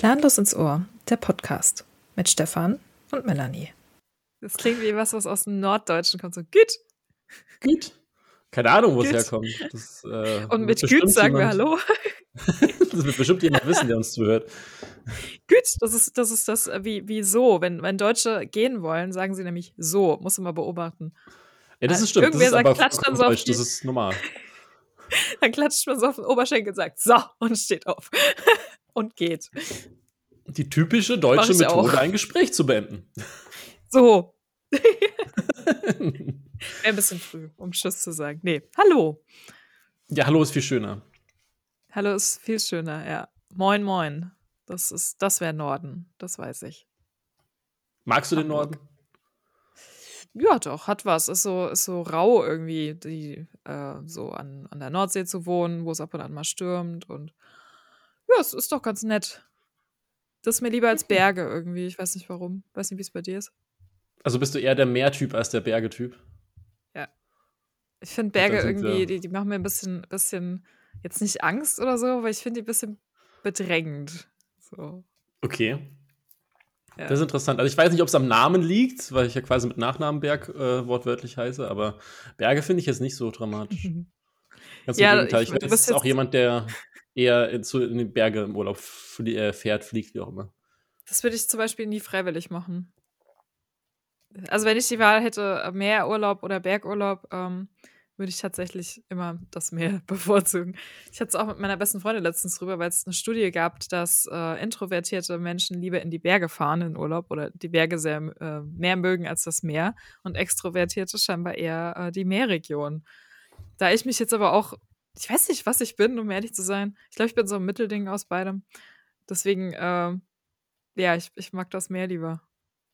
Planlos ins Ohr, der Podcast mit Stefan und Melanie. Das klingt wie was aus dem Norddeutschen kommt, so Güt. Güt. Keine Ahnung, wo es Güt. herkommt. Das, Und mit Güt sagen wir Hallo. Das wird bestimmt jemand wissen, der uns zuhört. Güt, das ist das wie so. Wenn Deutsche gehen wollen, sagen sie nämlich so. Musst du mal beobachten. Ja, das ist stimmt. Irgendwer das ist aber klatscht dann so Deutsch, das ist normal. Dann klatscht man so auf den Oberschenkel und sagt so und steht auf. Und geht. Die typische deutsche Methode, ein Gespräch zu beenden. So. Wäre ein bisschen früh, um Tschüss zu sagen. Nee, hallo. Ja, hallo ist viel schöner. Hallo ist viel schöner, ja. Moin, moin. Das wäre Norden, das weiß ich. Magst du den Norden? Ja, doch, hat was. Ist so rau irgendwie, so an der Nordsee zu wohnen, wo es ab und an mal stürmt. Und ja, es ist doch ganz nett. Das ist mir lieber als Berge irgendwie. Ich weiß nicht warum. Weiß nicht, wie es bei dir ist. Also bist du eher der Meertyp als der Bergetyp? Ja. Ich finde Berge irgendwie, die machen mir ein bisschen, jetzt nicht Angst oder so, aber ich finde die ein bisschen bedrängend. So. Okay. Ja. Das ist interessant. Also ich weiß nicht, ob es am Namen liegt, weil ich ja quasi mit Nachnamen Berg wortwörtlich heiße, aber Berge finde ich jetzt nicht so dramatisch. Ganz im Gegenteil. Ich bin jetzt auch jemand, der eher in die Berge im Urlaub fährt, fliegt, wie auch immer. Das würde ich zum Beispiel nie freiwillig machen. Also wenn ich die Wahl hätte, Meerurlaub oder Bergurlaub, würde ich tatsächlich immer das Meer bevorzugen. Ich hatte es auch mit meiner besten Freundin letztens drüber, weil es eine Studie gab, dass introvertierte Menschen lieber in die Berge fahren in Urlaub oder die Berge sehr mehr mögen als das Meer und extrovertierte scheinbar eher die Meerregion. Da ich mich jetzt aber auch, ich weiß nicht, was ich bin, um ehrlich zu sein. Ich glaube, ich bin so ein Mittelding aus beidem. Deswegen, ja, ich mag das Meer lieber.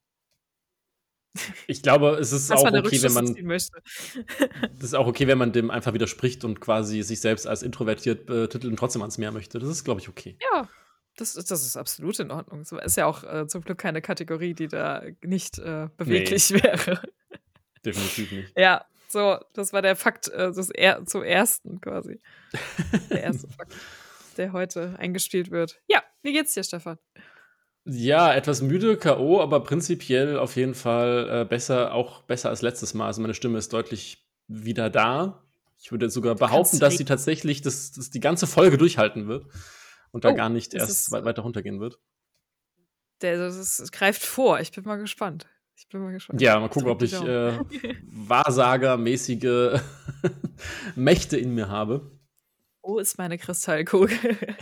Ich glaube, es ist auch okay, wenn man möchte. Das ist auch okay, wenn man dem einfach widerspricht und quasi sich selbst als introvertiert betitelt und trotzdem ans Meer möchte. Das ist, glaube ich, okay. Ja, das ist absolut in Ordnung. So ist ja auch zum Glück keine Kategorie, die da nicht beweglich wäre. Definitiv nicht. Ja, so, das war der Fakt zum ersten quasi. Der erste Fakt, der heute eingespielt wird. Ja, wie geht's dir, Stefan? Ja, etwas müde, K.O., aber prinzipiell auf jeden Fall besser als letztes Mal. Also meine Stimme ist deutlich wieder da. Ich würde sogar behaupten, dass sie tatsächlich die ganze Folge durchhalten wird und da gar nicht erst weiter runtergehen wird. Das greift vor. Ich bin mal gespannt. Ja, mal gucken, ob ich wahrsagermäßige Mächte in mir habe. Wo ist meine Kristallkugel?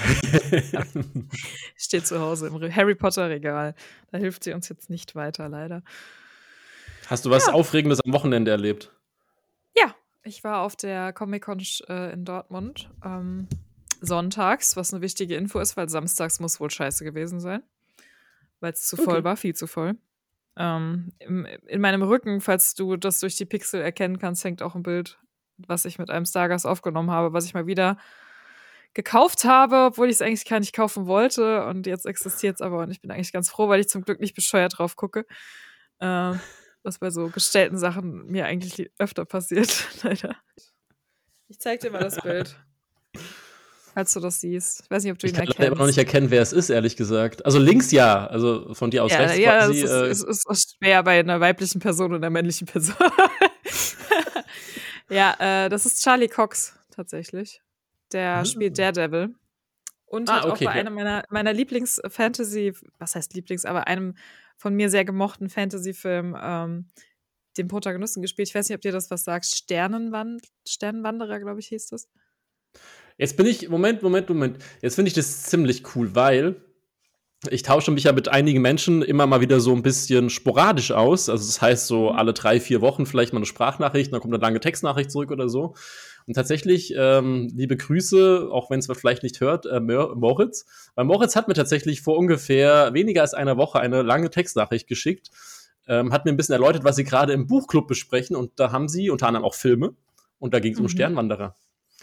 Steht zu Hause im Harry Potter Regal. Da hilft sie uns jetzt nicht weiter, leider. Hast du was Aufregendes am Wochenende erlebt? Ja, ich war auf der Comic-Con in Dortmund sonntags, was eine wichtige Info ist, weil samstags muss wohl scheiße gewesen sein, weil es zu voll war, viel zu voll. In meinem Rücken, falls du das durch die Pixel erkennen kannst, hängt auch ein Bild, was ich mit einem Stargast aufgenommen habe, was ich mal wieder gekauft habe, obwohl ich es eigentlich gar nicht kaufen wollte. Und jetzt existiert es aber und ich bin eigentlich ganz froh, weil ich zum Glück nicht bescheuert drauf gucke. Was bei so gestellten Sachen mir eigentlich öfter passiert, leider. Ich zeig dir mal das Bild. Falls du das siehst. Ich weiß nicht, ob du ihn erkennst. Ich kann aber noch nicht erkennen, wer es ist, ehrlich gesagt. Also links ja, also von dir aus rechts quasi. Ja, es ist schwer bei einer weiblichen Person und einer männlichen Person. Ja, das ist Charlie Cox tatsächlich. Der spielt Daredevil. Und hat auch bei einem meiner Lieblings-Fantasy, was heißt Lieblings, aber einem von mir sehr gemochten Fantasy-Film den Protagonisten gespielt. Ich weiß nicht, ob dir das was sagt. Sternenwanderer, glaube ich, hieß das. Jetzt bin ich, Moment. Jetzt finde ich das ziemlich cool, weil ich tausche mich ja mit einigen Menschen immer mal wieder so ein bisschen sporadisch aus. Also das heißt so alle 3-4 Wochen vielleicht mal eine Sprachnachricht, dann kommt eine lange Textnachricht zurück oder so. Und tatsächlich, liebe Grüße, auch wenn es man vielleicht nicht hört, Moritz. Weil Moritz hat mir tatsächlich vor ungefähr weniger als einer Woche eine lange Textnachricht geschickt. Hat mir ein bisschen erläutert, was sie gerade im Buchclub besprechen. Und da haben sie unter anderem auch Filme. Und da ging es um Sternwanderer.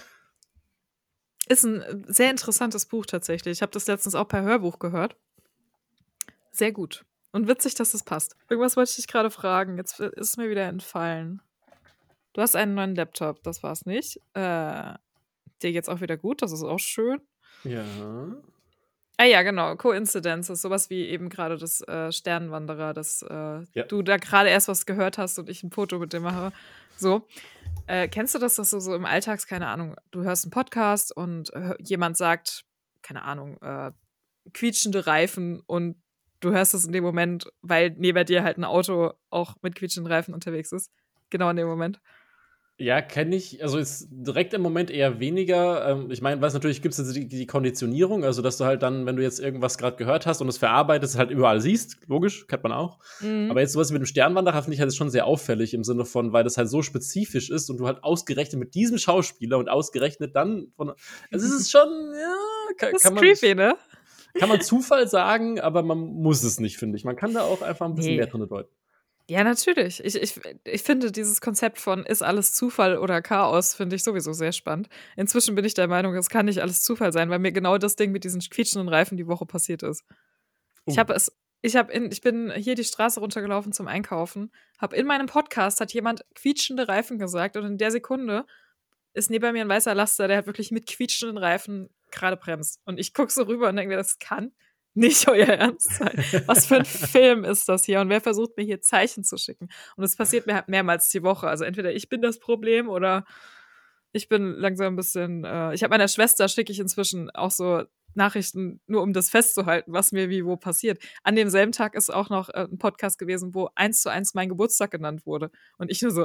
Ist ein sehr interessantes Buch tatsächlich. Ich habe das letztens auch per Hörbuch gehört. Sehr gut. Und witzig, dass es passt. Irgendwas wollte ich dich gerade fragen. Jetzt ist es mir wieder entfallen. Du hast einen neuen Laptop, das war's nicht. Dir geht's auch wieder gut, das ist auch schön. Ja. Ah ja, genau, Coincidences, sowas wie eben gerade das Sternenwanderer, dass Ja. du da gerade erst was gehört hast und ich ein Foto mit dem mache. So. Kennst du das, dass du so im Alltags, keine Ahnung, du hörst einen Podcast und jemand sagt, keine Ahnung, quietschende Reifen und du hörst es in dem Moment, weil neben dir halt ein Auto auch mit quietschenden Reifen unterwegs ist. Genau in dem Moment. Ja, kenne ich. Also ist direkt im Moment eher weniger. Ich meine, was natürlich gibt es die Konditionierung, also dass du halt dann, wenn du jetzt irgendwas gerade gehört hast und es verarbeitest, halt überall siehst. Logisch, kennt man auch. Mhm. Aber jetzt sowas mit dem Sternwanderer finde ich halt schon sehr auffällig im Sinne von, weil das halt so spezifisch ist und du halt ausgerechnet mit diesem Schauspieler und ausgerechnet dann von. Also es ist schon, ja, Das ist creepy, ne? kann man Zufall sagen, aber man muss es nicht, finde ich. Man kann da auch einfach ein bisschen mehr drin deuten. Ja, natürlich. Ich finde dieses Konzept von ist alles Zufall oder Chaos, finde ich sowieso sehr spannend. Inzwischen bin ich der Meinung, es kann nicht alles Zufall sein, weil mir genau das Ding mit diesen quietschenden Reifen die Woche passiert ist. Ich bin hier die Straße runtergelaufen zum Einkaufen, habe in meinem Podcast hat jemand quietschende Reifen gesagt und in der Sekunde ist neben mir ein weißer Laster, der hat wirklich mit quietschenden Reifen gerade bremst. Und ich gucke so rüber und denke mir, das kann nicht euer Ernst sein. Was für ein Film ist das hier? Und wer versucht mir hier Zeichen zu schicken? Und es passiert mir halt mehrmals die Woche. Also entweder ich bin das Problem oder ich bin langsam ein bisschen. Ich habe meiner Schwester schicke ich inzwischen auch so Nachrichten, nur um das festzuhalten, was mir wie wo passiert. An demselben Tag ist auch noch ein Podcast gewesen, wo 1:1 mein Geburtstag genannt wurde. Und ich nur so,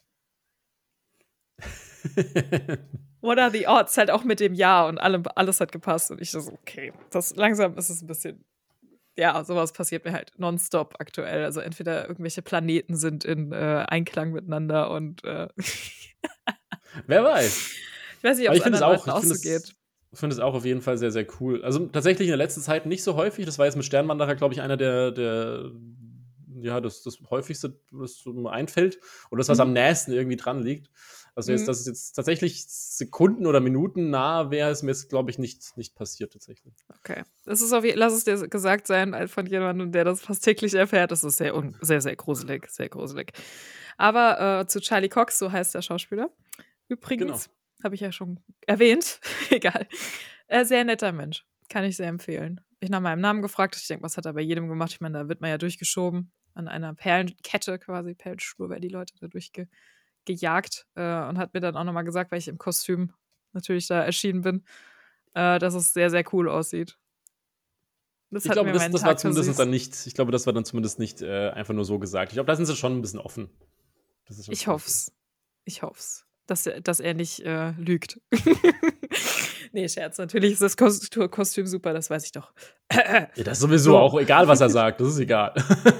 what are the odds? Halt auch mit dem Jahr und alles hat gepasst. Und ich so, okay, langsam ist es ein bisschen, ja, sowas passiert mir halt nonstop aktuell. Also entweder irgendwelche Planeten sind in Einklang miteinander und Wer weiß. ich weiß nicht, ob Aber es ich finde es anderen auch, Leuten auch so geht. ich finde es auch auf jeden Fall sehr, sehr cool. Also tatsächlich in der letzten Zeit nicht so häufig. Das war jetzt mit Sternwanderer, glaube ich, einer das häufigste, was so mir einfällt. Und das, was am nächsten irgendwie dran liegt. Also jetzt, dass es jetzt tatsächlich Sekunden oder Minuten nah wäre, ist mir jetzt, glaube ich, nicht passiert tatsächlich. Okay. Lass es dir gesagt sein von jemandem, der das fast täglich erfährt. Das ist sehr, sehr, sehr gruselig. Sehr gruselig. Aber zu Charlie Cox, so heißt der Schauspieler. Übrigens, habe ich ja schon erwähnt. Egal. Sehr netter Mensch. Kann ich sehr empfehlen. Ich nach meinem Namen gefragt. Ich denke, was hat er bei jedem gemacht? Ich meine, da wird man ja durchgeschoben. An einer Perlenkette quasi. Perlenschnur werden die Leute da durchgejagt. Und hat mir dann auch nochmal gesagt, weil ich im Kostüm natürlich da erschienen bin, dass es sehr, sehr cool aussieht. Ich glaube, das war zumindest dann nicht, ich glaube, das war dann zumindest nicht einfach nur so gesagt. Ich glaube, da sind sie schon ein bisschen offen. Ich hoff's. Ich hoff's. Dass er nicht lügt. Nee, Scherz. Natürlich ist das Kostüm super, das weiß ich doch. Ja, das ist sowieso auch egal, was er sagt. Das ist egal.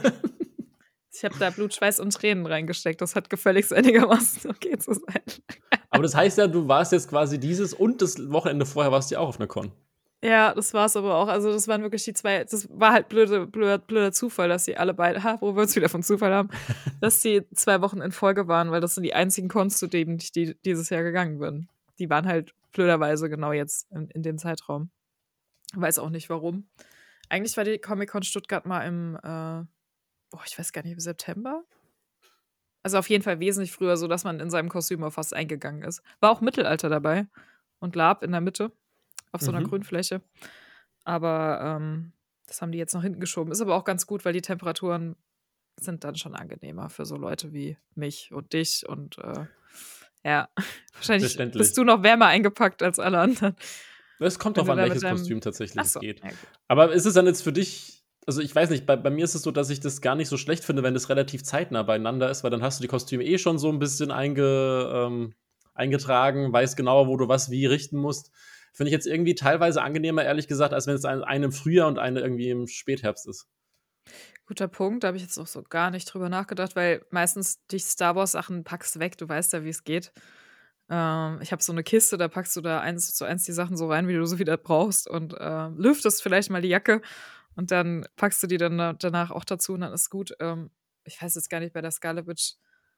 Ich habe da Blut, Schweiß und Tränen reingesteckt. Das hat gefälligst einigermaßen okay zu sein. Aber das heißt ja, du warst jetzt quasi dieses und das Wochenende vorher warst du ja auch auf einer Con. Ja, das war's aber auch. Also, das waren wirklich die zwei. Das war halt blöder Zufall, dass sie alle beide, wo wir uns wieder von Zufall haben, dass die 2 Wochen in Folge waren, weil das sind die einzigen Cons, zu denen ich dieses Jahr gegangen bin. Die waren halt blöderweise genau jetzt in dem Zeitraum. Weiß auch nicht warum. Eigentlich war die Comic-Con Stuttgart mal ich weiß gar nicht, im September? Also auf jeden Fall wesentlich früher, so dass man in seinem Kostüm auf was eingegangen ist. War auch Mittelalter dabei und Lab in der Mitte auf so einer Grünfläche. Aber das haben die jetzt noch hinten geschoben. Ist aber auch ganz gut, weil die Temperaturen sind dann schon angenehmer für so Leute wie mich und dich. Und ja, wahrscheinlich bist du noch wärmer eingepackt als alle anderen. Es kommt drauf an, welches Kostüm tatsächlich es geht. Ja, aber ist es dann jetzt für dich, also ich weiß nicht, bei mir ist es so, dass ich das gar nicht so schlecht finde, wenn es relativ zeitnah beieinander ist, weil dann hast du die Kostüme schon so ein bisschen eingetragen, weißt genau, wo du was wie richten musst. Finde ich jetzt irgendwie teilweise angenehmer, ehrlich gesagt, als wenn es eine im Frühjahr und eine irgendwie im Spätherbst ist. Guter Punkt, da habe ich jetzt auch so gar nicht drüber nachgedacht, weil meistens die Star Wars Sachen packst du weg, du weißt ja, wie es geht. Ich habe so eine Kiste, da packst du da 1:1 die Sachen so rein, wie du so wieder brauchst und lüftest vielleicht mal die Jacke und dann packst du die dann danach auch dazu und dann ist gut. Ich weiß jetzt gar nicht, bei der Scarlet Witch,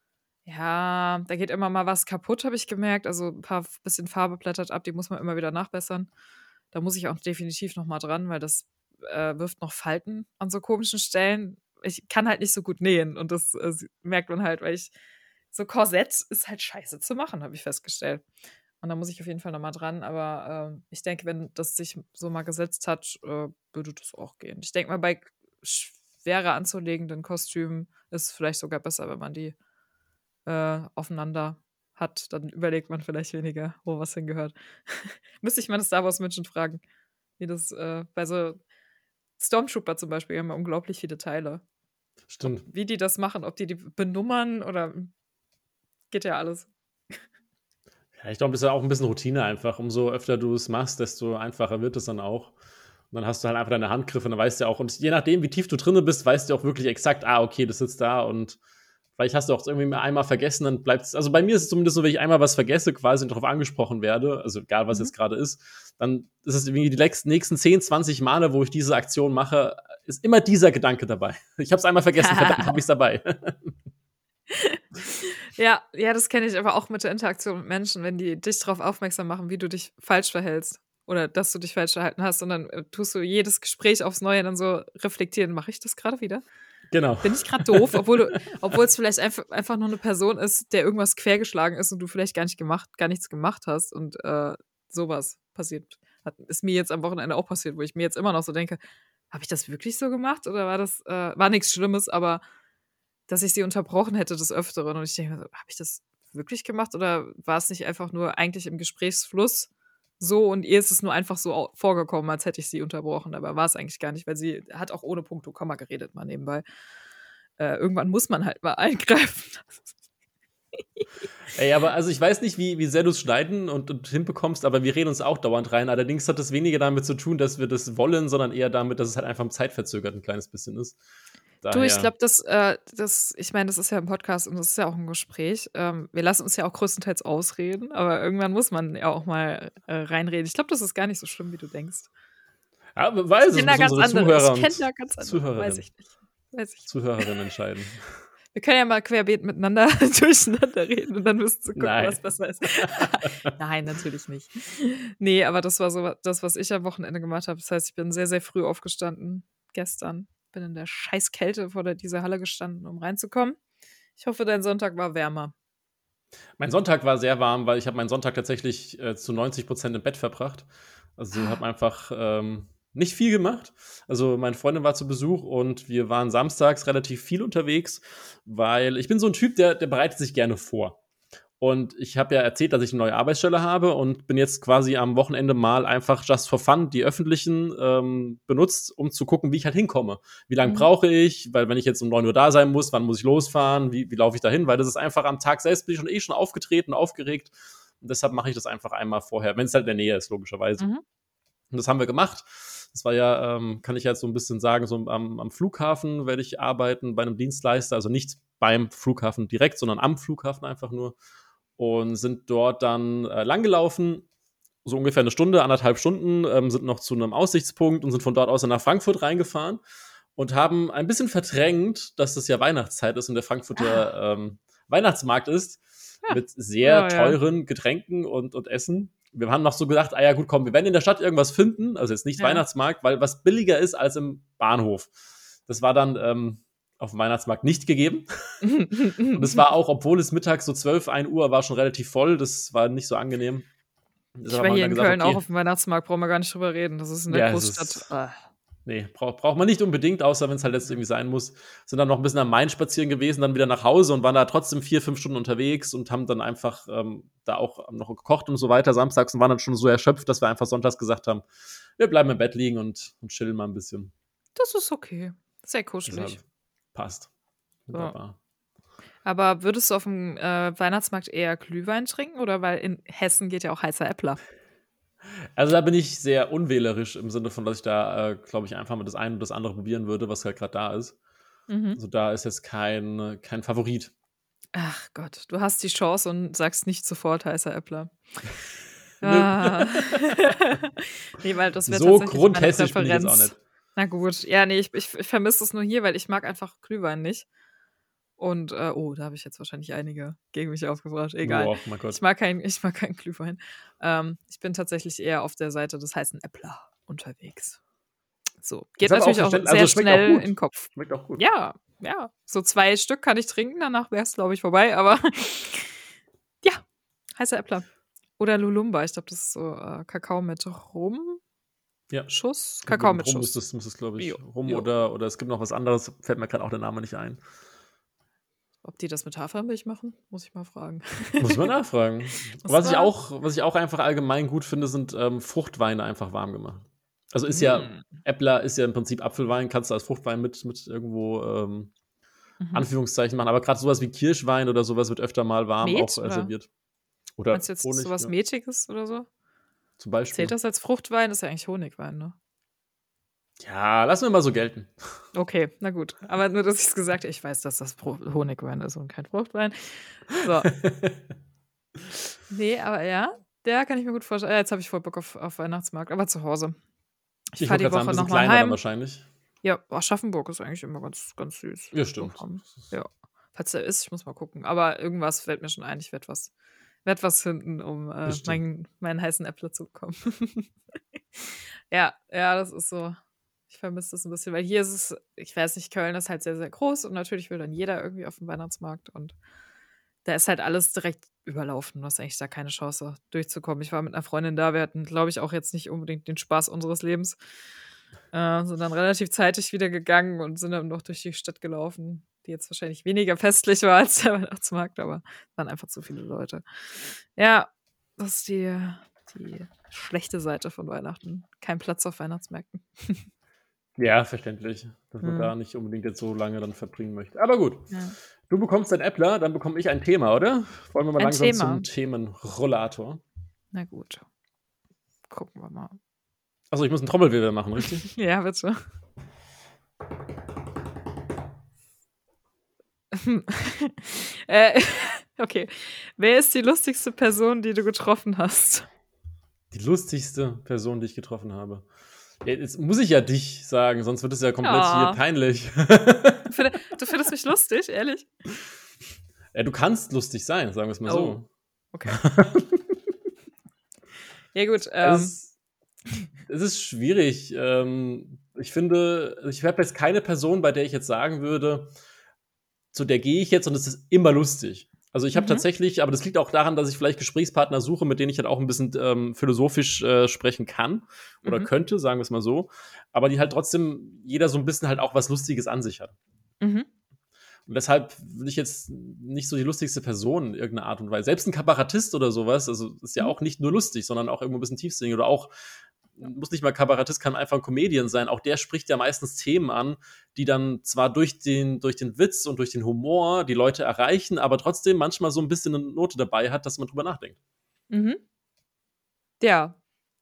ja, da geht immer mal was kaputt, habe ich gemerkt. Also ein bisschen Farbe blättert ab, die muss man immer wieder nachbessern. Da muss ich auch definitiv noch mal dran, weil das wirft noch Falten an so komischen Stellen. Ich kann halt nicht so gut nähen und das merkt man halt, weil so Korsett ist halt scheiße zu machen, habe ich festgestellt. Und da muss ich auf jeden Fall nochmal dran. Aber ich denke, wenn das sich so mal gesetzt hat, würde das auch gehen. Ich denke mal, bei schwerer anzulegenden Kostümen ist es vielleicht sogar besser, wenn man die aufeinander hat. Dann überlegt man vielleicht weniger, wo was hingehört. Müsste ich meine Star Wars-Menschen fragen, wie das bei so Stormtrooper zum Beispiel haben ja unglaublich viele Teile. Stimmt. Wie die das machen, ob die benummern oder geht ja alles. Ja, ich glaube, es ist ja auch ein bisschen Routine einfach. Umso öfter du es machst, desto einfacher wird es dann auch. Und dann hast du halt einfach deine Handgriffe und dann weißt du auch, und je nachdem, wie tief du drinne bist, weißt du auch wirklich exakt, okay, das sitzt da und vielleicht hast du auch irgendwie einmal vergessen, dann bleibt es, also bei mir ist es zumindest so, wenn ich einmal was vergesse, quasi darauf angesprochen werde, also egal, was jetzt gerade ist, dann ist es irgendwie die nächsten 10, 20 Male, wo ich diese Aktion mache, ist immer dieser Gedanke dabei. Ich habe es einmal vergessen, verdammt, habe ich es dabei. Ja, das kenne ich aber auch mit der Interaktion mit Menschen, wenn die dich darauf aufmerksam machen, wie du dich falsch verhältst oder dass du dich falsch verhalten hast und dann tust du jedes Gespräch aufs Neue dann so reflektieren, mache ich das gerade wieder? Genau. Bin ich gerade doof, obwohl es vielleicht einfach nur eine Person ist, der irgendwas quergeschlagen ist und du vielleicht gar nichts gemacht hast und sowas passiert. Ist mir jetzt am Wochenende auch passiert, wo ich mir jetzt immer noch so denke, habe ich das wirklich so gemacht oder war nichts Schlimmes, aber dass ich sie unterbrochen hätte des Öfteren und ich denke, habe ich das wirklich gemacht oder war es nicht einfach nur eigentlich im Gesprächsfluss so und ihr ist es nur einfach so vorgekommen, als hätte ich sie unterbrochen, aber war es eigentlich gar nicht, weil sie hat auch ohne Punkt und Komma geredet mal nebenbei. Irgendwann muss man halt mal eingreifen. Ey, aber also ich weiß nicht, wie sehr du es schneiden und hinbekommst, aber wir reden uns auch dauernd rein. Allerdings hat das weniger damit zu tun, dass wir das wollen, sondern eher damit, dass es halt einfach zeitverzögert ein kleines bisschen ist. Du, ich glaube, ich meine, das ist ja ein Podcast und das ist ja auch ein Gespräch. Wir lassen uns ja auch größtenteils ausreden, aber irgendwann muss man ja auch mal reinreden. Ich glaube, das ist gar nicht so schlimm, wie du denkst. Ja, weiß es, Ich kenne da ganz andere. Weiß ich nicht. Zuhörerinnen entscheiden. Wir können ja mal querbeet miteinander durcheinander reden und dann müssten sie gucken, was besser ist. Nein, natürlich nicht. Nee, aber das war so das, was ich am Wochenende gemacht habe. Das heißt, ich bin sehr, sehr früh aufgestanden gestern. Bin in der scheiß Kälte vor dieser Halle gestanden, um reinzukommen. Ich hoffe, dein Sonntag war wärmer. Mein Sonntag war sehr warm, weil ich habe meinen Sonntag tatsächlich zu 90% im Bett verbracht. Also habe einfach nicht viel gemacht. Also meine Freundin war zu Besuch und wir waren samstags relativ viel unterwegs, weil ich bin so ein Typ, der bereitet sich gerne vor. Und ich habe ja erzählt, dass ich eine neue Arbeitsstelle habe und bin jetzt quasi am Wochenende mal einfach just for fun die öffentlichen benutzt, um zu gucken, wie ich halt hinkomme. Wie lange brauche ich? Weil wenn ich jetzt um 9 Uhr da sein muss, wann muss ich losfahren? Wie laufe ich da hin? Weil das ist einfach am Tag selbst bin ich schon aufgetreten, aufgeregt. Und deshalb mache ich das einfach einmal vorher, wenn es halt in der Nähe ist, logischerweise. Und das haben wir gemacht. Das war ja, kann ich jetzt so ein bisschen sagen, so am Flughafen werde ich arbeiten bei einem Dienstleister, also nicht beim Flughafen direkt, sondern am Flughafen einfach nur. Und sind dort dann langgelaufen, so ungefähr eine Stunde, 1,5 Stunden, sind noch zu einem Aussichtspunkt und sind von dort aus dann nach Frankfurt reingefahren und haben ein bisschen verdrängt, dass das ja Weihnachtszeit ist und der Frankfurter Weihnachtsmarkt ist, mit sehr teuren Getränken und Essen. Wir haben noch so gedacht, ja gut, komm, wir werden in der Stadt irgendwas finden, also jetzt nicht Weihnachtsmarkt, weil was billiger ist als im Bahnhof. Das war dann auf dem Weihnachtsmarkt nicht gegeben. Und es war auch, obwohl es mittags so 12, 1 Uhr war, schon relativ voll. Das war nicht so angenehm. Ich war hier in Köln auch auf dem Weihnachtsmarkt, brauchen wir gar nicht drüber reden. Das ist in der Großstadt. Nee, braucht man nicht unbedingt, außer wenn es halt jetzt irgendwie sein muss. Sind dann noch ein bisschen am Main spazieren gewesen, dann wieder nach Hause und waren da trotzdem 4, 5 Stunden unterwegs und haben dann einfach da auch noch gekocht und so weiter samstags und waren dann schon so erschöpft, dass wir einfach sonntags gesagt haben, wir bleiben im Bett liegen und chillen mal ein bisschen. Das ist okay. Sehr kuschelig. Passt. Wunderbar. Aber würdest du auf dem Weihnachtsmarkt eher Glühwein trinken oder weil in Hessen geht ja auch heißer Äppler? Also da bin ich sehr unwählerisch im Sinne von, dass ich da, glaube ich, einfach mal das eine und das andere probieren würde, was halt gerade da ist. Also da ist jetzt kein Favorit. Ach Gott, du hast die Chance und sagst nicht sofort heißer Äppler. Nee, weil das wäre so tatsächlich grundhässig meine bin ich jetzt auch nicht. Na gut, ja, nee, ich vermisse es nur hier, weil ich mag einfach Glühwein nicht. Und, da habe ich jetzt wahrscheinlich einige gegen mich aufgebracht. Egal. Oh, mein Gott. Ich mag keinen Glühwein. Ich bin tatsächlich eher auf der Seite des heißen Äppler unterwegs. So, geht natürlich auch sehr schnell in den Kopf. Schmeckt auch gut. Ja. So 2 Stück kann ich trinken, danach wäre es, glaube ich, vorbei. Aber ja, heißer Äppler. Oder Lulumba, ich glaube, das ist so Kakao mit Ja. Rumschuss. Kakao mit Rum Schuss. muss es, glaube ich. Jo. Rum Jo. oder es gibt noch was anderes, fällt mir gerade auch der Name nicht ein. Ob die das mit Hafermilch machen? Muss ich mal fragen. Muss man nachfragen. Was Was ich auch einfach allgemein gut finde, sind Fruchtweine einfach warm gemacht. Also ist ja, Äppler ist ja im Prinzip Apfelwein, kannst du als Fruchtwein mit irgendwo Anführungszeichen machen, aber gerade sowas wie Kirschwein oder sowas wird öfter mal warm Met, auch oder? serviert. Oder Meinst du jetzt Honig, sowas ja, Metiges oder so? zum Beispiel. Zählt das als Fruchtwein? Das ist ja eigentlich Honigwein, ne? Ja, lassen wir mal so gelten. Okay, na gut. Aber nur, dass ich es gesagt habe, ich weiß, dass das Honigwein ist und kein Fruchtwein. So. Nee, aber ja, der kann ich mir gut vorstellen. Jetzt habe ich voll Bock auf Weihnachtsmarkt, aber zu Hause. Ich fahre wollte die grad sagen, Woche ein bisschen nochmal kleiner dann heim. wahrscheinlich. Ja, Aschaffenburg ist eigentlich immer ganz, ganz süß. Ja, stimmt. Ja. Falls der ist, ich muss mal gucken. Aber irgendwas fällt mir schon ein. Ich werd was finden, um meinen heißen Äppler zu bekommen. Ja, das ist so. Ich vermisse das ein bisschen, weil hier ist es, ich weiß nicht, Köln ist halt sehr, sehr groß und natürlich will dann jeder irgendwie auf den Weihnachtsmarkt und da ist halt alles direkt überlaufen. Du hast eigentlich da keine Chance durchzukommen. Ich war mit einer Freundin da, wir hatten, glaube ich, auch jetzt nicht unbedingt den Spaß unseres Lebens. Sind dann relativ zeitig wieder gegangen und sind dann noch durch die Stadt gelaufen, die jetzt wahrscheinlich weniger festlich war als der Weihnachtsmarkt, aber waren einfach zu viele Leute. Ja, das ist die schlechte Seite von Weihnachten. Kein Platz auf Weihnachtsmärkten. Ja, verständlich, dass man da nicht unbedingt jetzt so lange dann verbringen möchte. Aber gut, Ja. du bekommst ein Äppler, dann bekomme ich ein Thema, oder? Wollen wir mal Ein langsam Thema. zum Themenrollator. Na gut. Gucken wir mal. Achso, ich muss einen Trommelwirbel machen, richtig? Ja, bitte. Okay. Wer ist die lustigste Person, die du getroffen hast? Die lustigste Person, die ich getroffen habe. Ja, jetzt muss ich ja dich sagen, sonst wird es ja komplett hier peinlich. Du findest mich lustig, ehrlich? Ja, du kannst lustig sein, sagen wir es mal so. Okay. Ja, gut. Es ist schwierig. Ich finde, ich habe jetzt keine Person, bei der ich jetzt sagen würde, zu der gehe ich jetzt und es ist immer lustig. Also ich habe tatsächlich, aber das liegt auch daran, dass ich vielleicht Gesprächspartner suche, mit denen ich halt auch ein bisschen philosophisch sprechen kann oder könnte, sagen wir es mal so. Aber die halt trotzdem jeder so ein bisschen halt auch was Lustiges an sich hat. Und deshalb will ich jetzt nicht so die lustigste Person in irgendeiner Art und Weise. Selbst ein Kabarettist oder sowas, also ist ja auch nicht nur lustig, sondern auch irgendwo ein bisschen tiefsinnig oder auch muss nicht mal Kabarettist, kann einfach ein Comedian sein. Auch der spricht ja meistens Themen an, die dann zwar durch den Witz und durch den Humor die Leute erreichen, aber trotzdem manchmal so ein bisschen eine Note dabei hat, dass man drüber nachdenkt. Ja.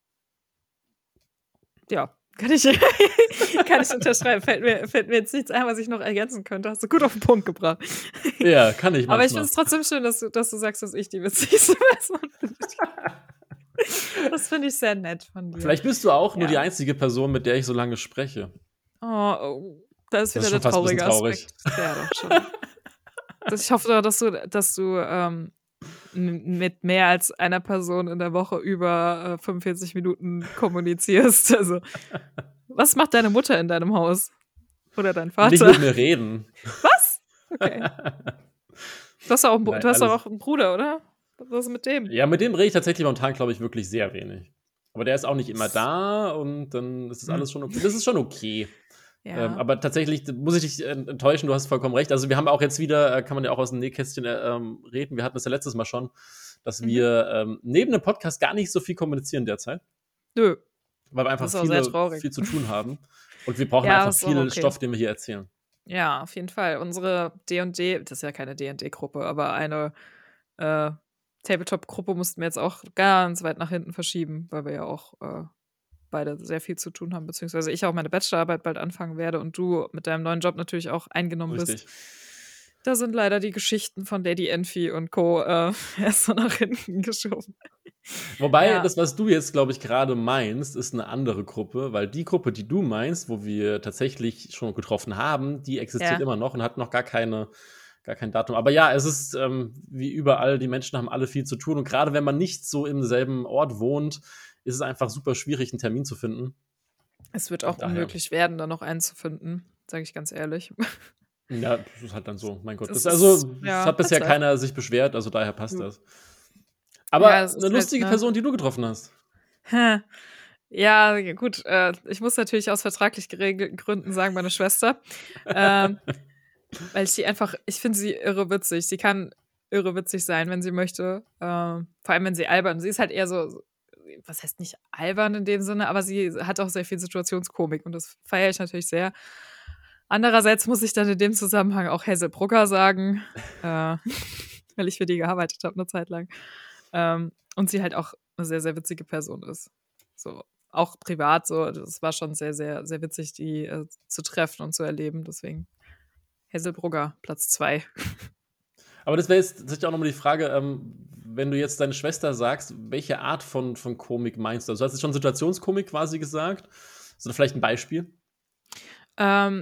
Ja, kann ich unterschreiben. Fällt mir jetzt nichts ein, was ich noch ergänzen könnte. Hast du gut auf den Punkt gebracht. Ja, kann ich manchmal. Aber ich finde es trotzdem schön, dass du sagst, dass ich die witzigste Person bin. Das finde ich sehr nett von dir. Vielleicht bist du auch nur die einzige Person, mit der ich so lange spreche. Oh, da ist wieder das der traurige traurig. Aspekt. Ja, doch schon. Ich hoffe, dass du mit mehr als einer Person in der Woche über 45 Minuten kommunizierst. Also, was macht deine Mutter in deinem Haus? Oder dein Vater? Nicht mit mir reden. Was? Okay. Du hast auch einen Bruder, oder? Was ist mit dem? Ja, mit dem rede ich tatsächlich momentan, glaube ich, wirklich sehr wenig. Aber der ist auch nicht immer da und dann ist das alles schon okay. Das ist schon okay. Ja. Aber tatsächlich muss ich dich enttäuschen, du hast vollkommen recht. Also wir haben auch jetzt wieder, kann man ja auch aus dem Nähkästchen reden, wir hatten das ja letztes Mal schon, dass wir neben dem Podcast gar nicht so viel kommunizieren derzeit. Nö. Weil wir einfach viel zu tun haben. Und wir brauchen einfach viel Stoff, den wir hier erzählen. Ja, auf jeden Fall. Unsere D&D, das ist ja keine D&D-Gruppe, aber eine Tabletop-Gruppe mussten wir jetzt auch ganz weit nach hinten verschieben, weil wir ja auch beide sehr viel zu tun haben, beziehungsweise ich auch meine Bachelorarbeit bald anfangen werde und du mit deinem neuen Job natürlich auch eingenommen bist. Da sind leider die Geschichten von Lady Enfi und Co. Erst so nach hinten geschoben. Wobei, das, was du jetzt, glaube ich, gerade meinst, ist eine andere Gruppe, weil die Gruppe, die du meinst, wo wir tatsächlich schon getroffen haben, die existiert immer noch und hat noch gar kein Datum. Aber ja, es ist wie überall, die Menschen haben alle viel zu tun und gerade wenn man nicht so im selben Ort wohnt, ist es einfach super schwierig, einen Termin zu finden. Es wird auch unmöglich werden, da noch einen zu finden, sage ich ganz ehrlich. Ja, das ist halt dann so, mein Gott. Das hat bisher keiner sich beschwert, also daher passt das. Aber Ja, das eine ist lustige halt, Person, die du getroffen hast. ne? Ja, gut. Ich muss natürlich aus vertraglich geregelten Gründen sagen, meine Schwester. Ähm, Weil ich finde sie irre witzig. Sie kann irre witzig sein, wenn sie möchte. Vor allem, wenn sie albern. Sie ist halt eher so, was heißt nicht albern in dem Sinne, aber sie hat auch sehr viel Situationskomik und das feiere ich natürlich sehr. Andererseits muss ich dann in dem Zusammenhang auch Hazel Brugger sagen, weil ich für die gearbeitet habe eine Zeit lang. Und sie halt auch eine sehr, sehr witzige Person ist. So, auch privat so. Das war schon sehr, sehr, sehr witzig, die zu treffen und zu erleben. Deswegen Hazel Brugger, Platz 2. Aber das wäre jetzt tatsächlich auch nochmal die Frage, wenn du jetzt deine Schwester sagst, welche Art von Komik meinst du? Also, du hast jetzt schon Situationskomik quasi gesagt. So, vielleicht ein Beispiel? Ähm,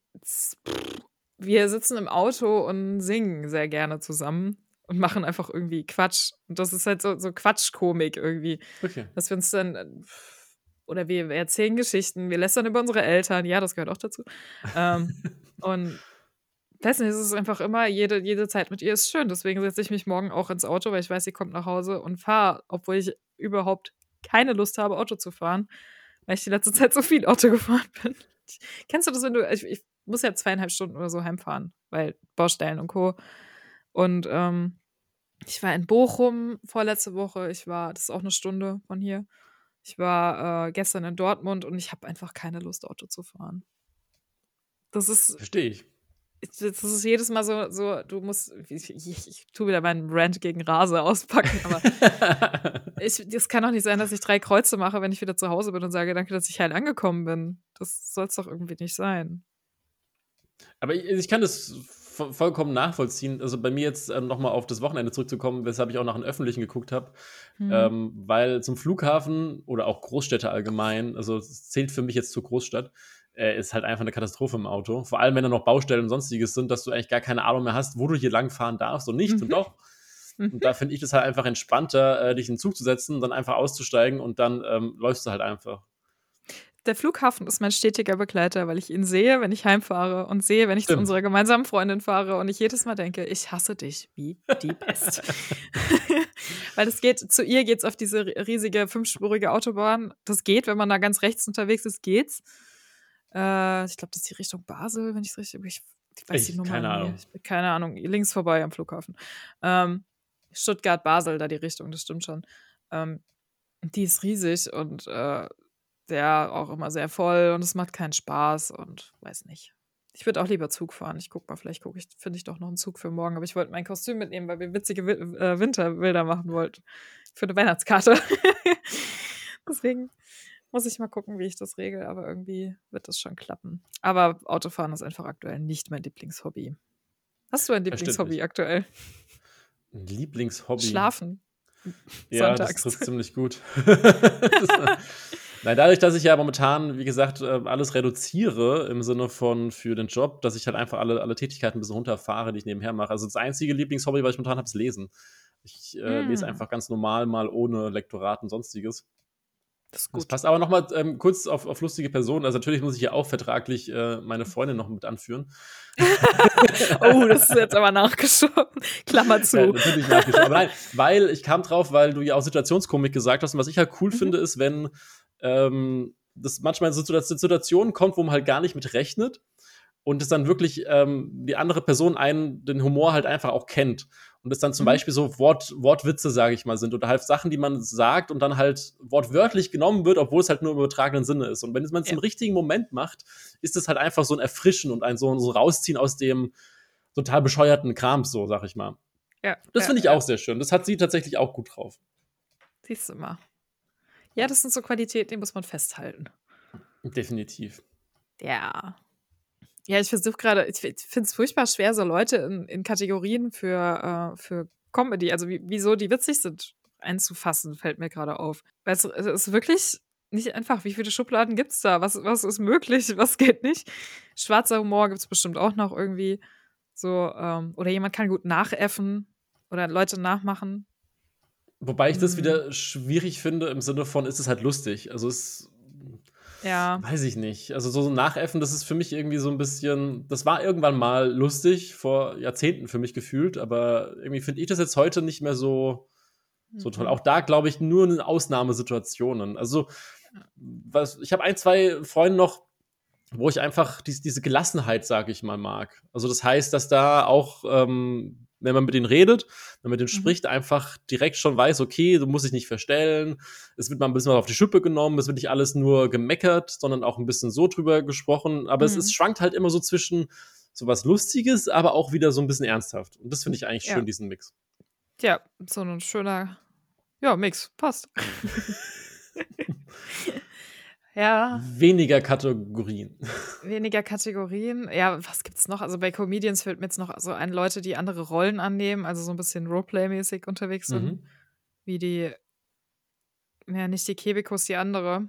Wir sitzen im Auto und singen sehr gerne zusammen und machen einfach irgendwie Quatsch. Und das ist halt so Quatschkomik irgendwie. Okay. Dass wir uns dann, oder wir erzählen Geschichten, wir lästern über unsere Eltern, ja, das gehört auch dazu. Und weiß nicht, es ist einfach immer, jede Zeit mit ihr ist schön. Deswegen setze ich mich morgen auch ins Auto, weil ich weiß, sie kommt nach Hause und fahre, obwohl ich überhaupt keine Lust habe, Auto zu fahren, weil ich die letzte Zeit so viel Auto gefahren bin. Kennst du das, wenn ich muss ja 2,5 Stunden oder so heimfahren, weil Baustellen und Co. Und ich war in Bochum vorletzte Woche. Das ist auch eine Stunde von hier. Ich war gestern in Dortmund und ich habe einfach keine Lust, Auto zu fahren. Das ist Verstehe ich. jedes Mal so, du musst, ich tue wieder meinen Rant gegen Rase auspacken, aber das kann doch nicht sein, dass ich 3 Kreuze mache, wenn ich wieder zu Hause bin und sage, danke, dass ich heil angekommen bin. Das soll es doch irgendwie nicht sein. Aber ich kann das vollkommen nachvollziehen. Also bei mir jetzt nochmal auf das Wochenende zurückzukommen, weshalb ich auch nach einem Öffentlichen geguckt habe. Weil zum Flughafen oder auch Großstädte allgemein, also es zählt für mich jetzt zur Großstadt, ist halt einfach eine Katastrophe im Auto. Vor allem, wenn da noch Baustellen und Sonstiges sind, dass du eigentlich gar keine Ahnung mehr hast, wo du hier lang fahren darfst und nicht und doch. Und da finde ich das halt einfach entspannter, dich in den Zug zu setzen, dann einfach auszusteigen und dann läufst du halt einfach. Der Flughafen ist mein stetiger Begleiter, weil ich ihn sehe, wenn ich heimfahre und sehe, wenn ich zu unserer gemeinsamen Freundin fahre und ich jedes Mal denke, ich hasse dich wie die Pest. Weil zu ihr geht's auf diese riesige 5-spurige Autobahn. Das geht, wenn man da ganz rechts unterwegs ist, geht's. Ich glaube, das ist die Richtung Basel, wenn ich es richtig. Ich weiß die Nummer keine Ahnung. nicht. Keine Ahnung. Links vorbei am Flughafen. Stuttgart, Basel, da die Richtung, das stimmt schon. Die ist riesig und ja, auch immer sehr voll und es macht keinen Spaß und weiß nicht. Ich würde auch lieber Zug fahren. Ich guck mal, vielleicht finde ich doch noch einen Zug für morgen. Aber ich wollte mein Kostüm mitnehmen, weil wir witzige Winterbilder machen wollten. Für eine Weihnachtskarte. Deswegen muss ich mal gucken, wie ich das regel. Aber irgendwie wird das schon klappen. Aber Autofahren ist einfach aktuell nicht mein Lieblingshobby. Hast du ein Lieblingshobby aktuell? Ein Lieblingshobby? Schlafen. Ja, Sonntags. das trifft ziemlich gut. Nein, dadurch, dass ich ja momentan, wie gesagt, alles reduziere im Sinne von für den Job, dass ich halt einfach alle Tätigkeiten ein bisschen runterfahre, die ich nebenher mache. Also das einzige Lieblingshobby, was ich momentan habe, ist Lesen. Ich lese einfach ganz normal, mal ohne Lektorat und Sonstiges. Das ist gut. Das passt aber nochmal kurz auf lustige Personen. Also natürlich muss ich ja auch vertraglich meine Freundin noch mit anführen. Oh, das ist jetzt aber nachgeschoben. Klammer zu. Ja, natürlich nachgeschoben. Aber nein, weil ich kam drauf, weil du ja auch Situationskomik gesagt hast. Und was ich halt cool finde, ist, wenn das manchmal in Situationen kommt, wo man halt gar nicht mit rechnet und es dann wirklich die andere Person den Humor halt einfach auch kennt. Und es dann zum Beispiel so Wortwitze, sage ich mal, sind oder halt Sachen, die man sagt und dann halt wortwörtlich genommen wird, obwohl es halt nur im übertragenen Sinne ist. Und wenn man es im richtigen Moment macht, ist es halt einfach so ein Erfrischen und ein so Rausziehen aus dem total bescheuerten Krams, so, sag ich mal. Ja, das finde ich auch sehr schön. Das hat sie tatsächlich auch gut drauf. Siehst du mal. Ja, das sind so Qualitäten, die muss man festhalten. Definitiv. Ja. Ja, ich versuche gerade, ich finde es furchtbar schwer, so Leute in Kategorien für Comedy, also wieso die witzig sind, einzufassen, fällt mir gerade auf. Weil es ist wirklich nicht einfach, wie viele Schubladen gibt es da? Was ist möglich, was geht nicht? Schwarzer Humor gibt es bestimmt auch noch irgendwie. So, oder jemand kann gut nachäffen oder Leute nachmachen. Wobei ich das wieder schwierig finde, im Sinne von, ist es halt lustig. Also weiß ich nicht. Also so Nachäffen, das ist für mich irgendwie so ein bisschen, das war irgendwann mal lustig, vor Jahrzehnten für mich gefühlt, aber irgendwie finde ich das jetzt heute nicht mehr so so toll. Auch da, glaube ich, nur in Ausnahmesituationen. Also, ich habe 1, 2 Freunde noch, wo ich einfach diese Gelassenheit, sage ich mal, mag. Also das heißt, dass da auch, wenn man mit denen redet, wenn man mit denen spricht, einfach direkt schon weiß, okay, du musst dich nicht verstellen, es wird mal ein bisschen was auf die Schippe genommen, es wird nicht alles nur gemeckert, sondern auch ein bisschen so drüber gesprochen, aber es schwankt halt immer so zwischen so was Lustiges, aber auch wieder so ein bisschen ernsthaft. Und das finde ich eigentlich schön, diesen Mix. Ja, so ein schöner, Mix. Passt. Ja. Weniger Kategorien. Weniger Kategorien. Ja, was gibt's noch? Also bei Comedians fällt mir jetzt noch so ein, Leute, die andere Rollen annehmen, also so ein bisschen Roleplay-mäßig unterwegs sind. Wie die, nicht die Kebekus, die andere.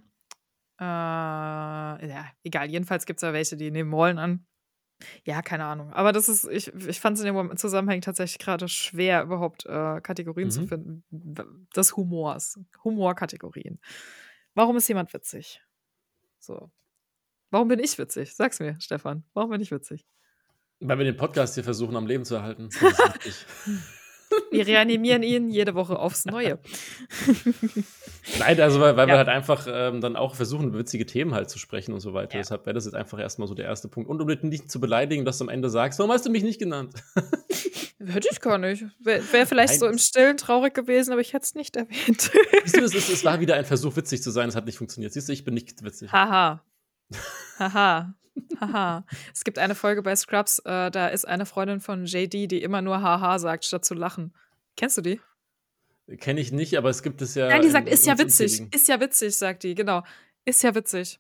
Ja, egal. Jedenfalls gibt es da welche, die nehmen Rollen an. Ja, keine Ahnung. Aber das ist, ich fand es in dem Zusammenhang tatsächlich gerade schwer, überhaupt Kategorien zu finden. Des Humors. Humorkategorien. Warum ist jemand witzig? So. Warum bin ich witzig? Sag's mir, Stefan. Warum bin ich witzig? Weil wir den Podcast hier versuchen, am Leben zu erhalten. Das ist wichtig. Wir reanimieren ihn jede Woche aufs Neue. Nein, also weil wir halt einfach dann auch versuchen, witzige Themen halt zu sprechen und so weiter. Ja. Deshalb wäre das jetzt einfach erstmal so der erste Punkt. Und um dich nicht zu beleidigen, dass du am Ende sagst, warum hast du mich nicht genannt? Hätte ich gar nicht. Wäre vielleicht so im Stillen traurig gewesen, aber ich hätte es nicht erwähnt. Siehst du, es war wieder ein Versuch, witzig zu sein. Es hat nicht funktioniert. Siehst du, ich bin nicht witzig. Haha. Es gibt eine Folge bei Scrubs, da ist eine Freundin von JD, die immer nur Haha sagt, statt zu lachen. Kennst du die? Kenne ich nicht, aber es gibt es ja. Nein, die sagt, ist ja witzig. Ist ja witzig, sagt die, genau. Ist ja witzig.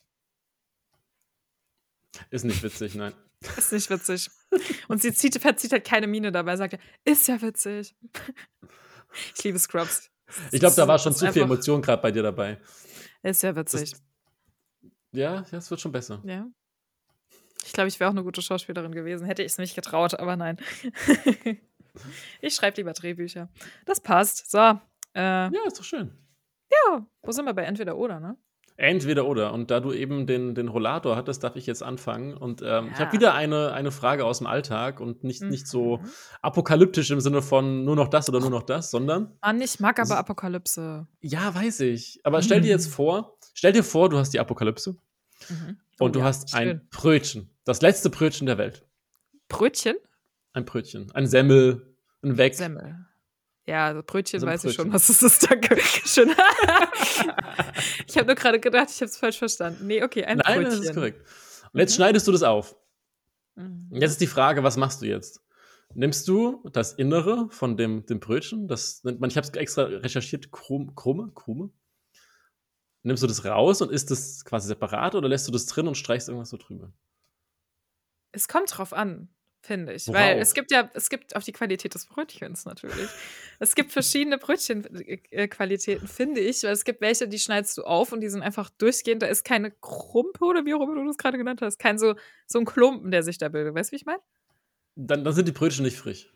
Ist nicht witzig, nein. Ist nicht witzig. Und sie verzieht halt keine Miene dabei, sagt, ist ja witzig. Ich liebe Scrubs. Ich glaube, da war schon zu viel Emotion gerade bei dir dabei. Ist ja witzig. Ja, es wird schon besser. Ja. Ich glaube, ich wäre auch eine gute Schauspielerin gewesen. Hätte ich es nicht getraut, aber nein. Ich schreibe lieber Drehbücher. Das passt. So. Ja, ist doch schön. Ja, wo sind wir bei Entweder oder, ne? Entweder oder. Und da du eben den Rollator hattest, darf ich jetzt anfangen. Und ich habe wieder eine Frage aus dem Alltag und nicht so apokalyptisch im Sinne von nur noch das oder nur noch das, sondern. Mann, ich mag aber Apokalypse. Ja, weiß ich. Aber stell dir vor, du hast die Apokalypse und du hast ein Brötchen. Das letzte Brötchen der Welt. Brötchen? Ein Brötchen. Ein Semmel, ein Weg. Semmel. Ja, also Brötchen So weiß Brötchen. ich schon, was es ist. Danke. Schön. Ich habe nur gerade gedacht, ich habe es falsch verstanden. Nee, okay, ein Brötchen. Nein, das ist korrekt. Und jetzt schneidest du das auf. Und jetzt ist die Frage, was machst du jetzt? Nimmst du das Innere von dem Brötchen, das nennt man, ich habe es extra recherchiert, Krume? Nimmst du das raus und isst das quasi separat oder lässt du das drin und streichst irgendwas so drüber? Es kommt drauf an, finde ich. Worauf? Weil es gibt auf die Qualität des Brötchens natürlich. Es gibt verschiedene Brötchenqualitäten, finde ich. Weil es gibt welche, die schneidest du auf und die sind einfach durchgehend. Da ist keine Krumpe oder wie auch immer du das gerade genannt hast. Kein so ein Klumpen, der sich da bildet. Weißt du, wie ich meine? Dann sind die Brötchen nicht frisch.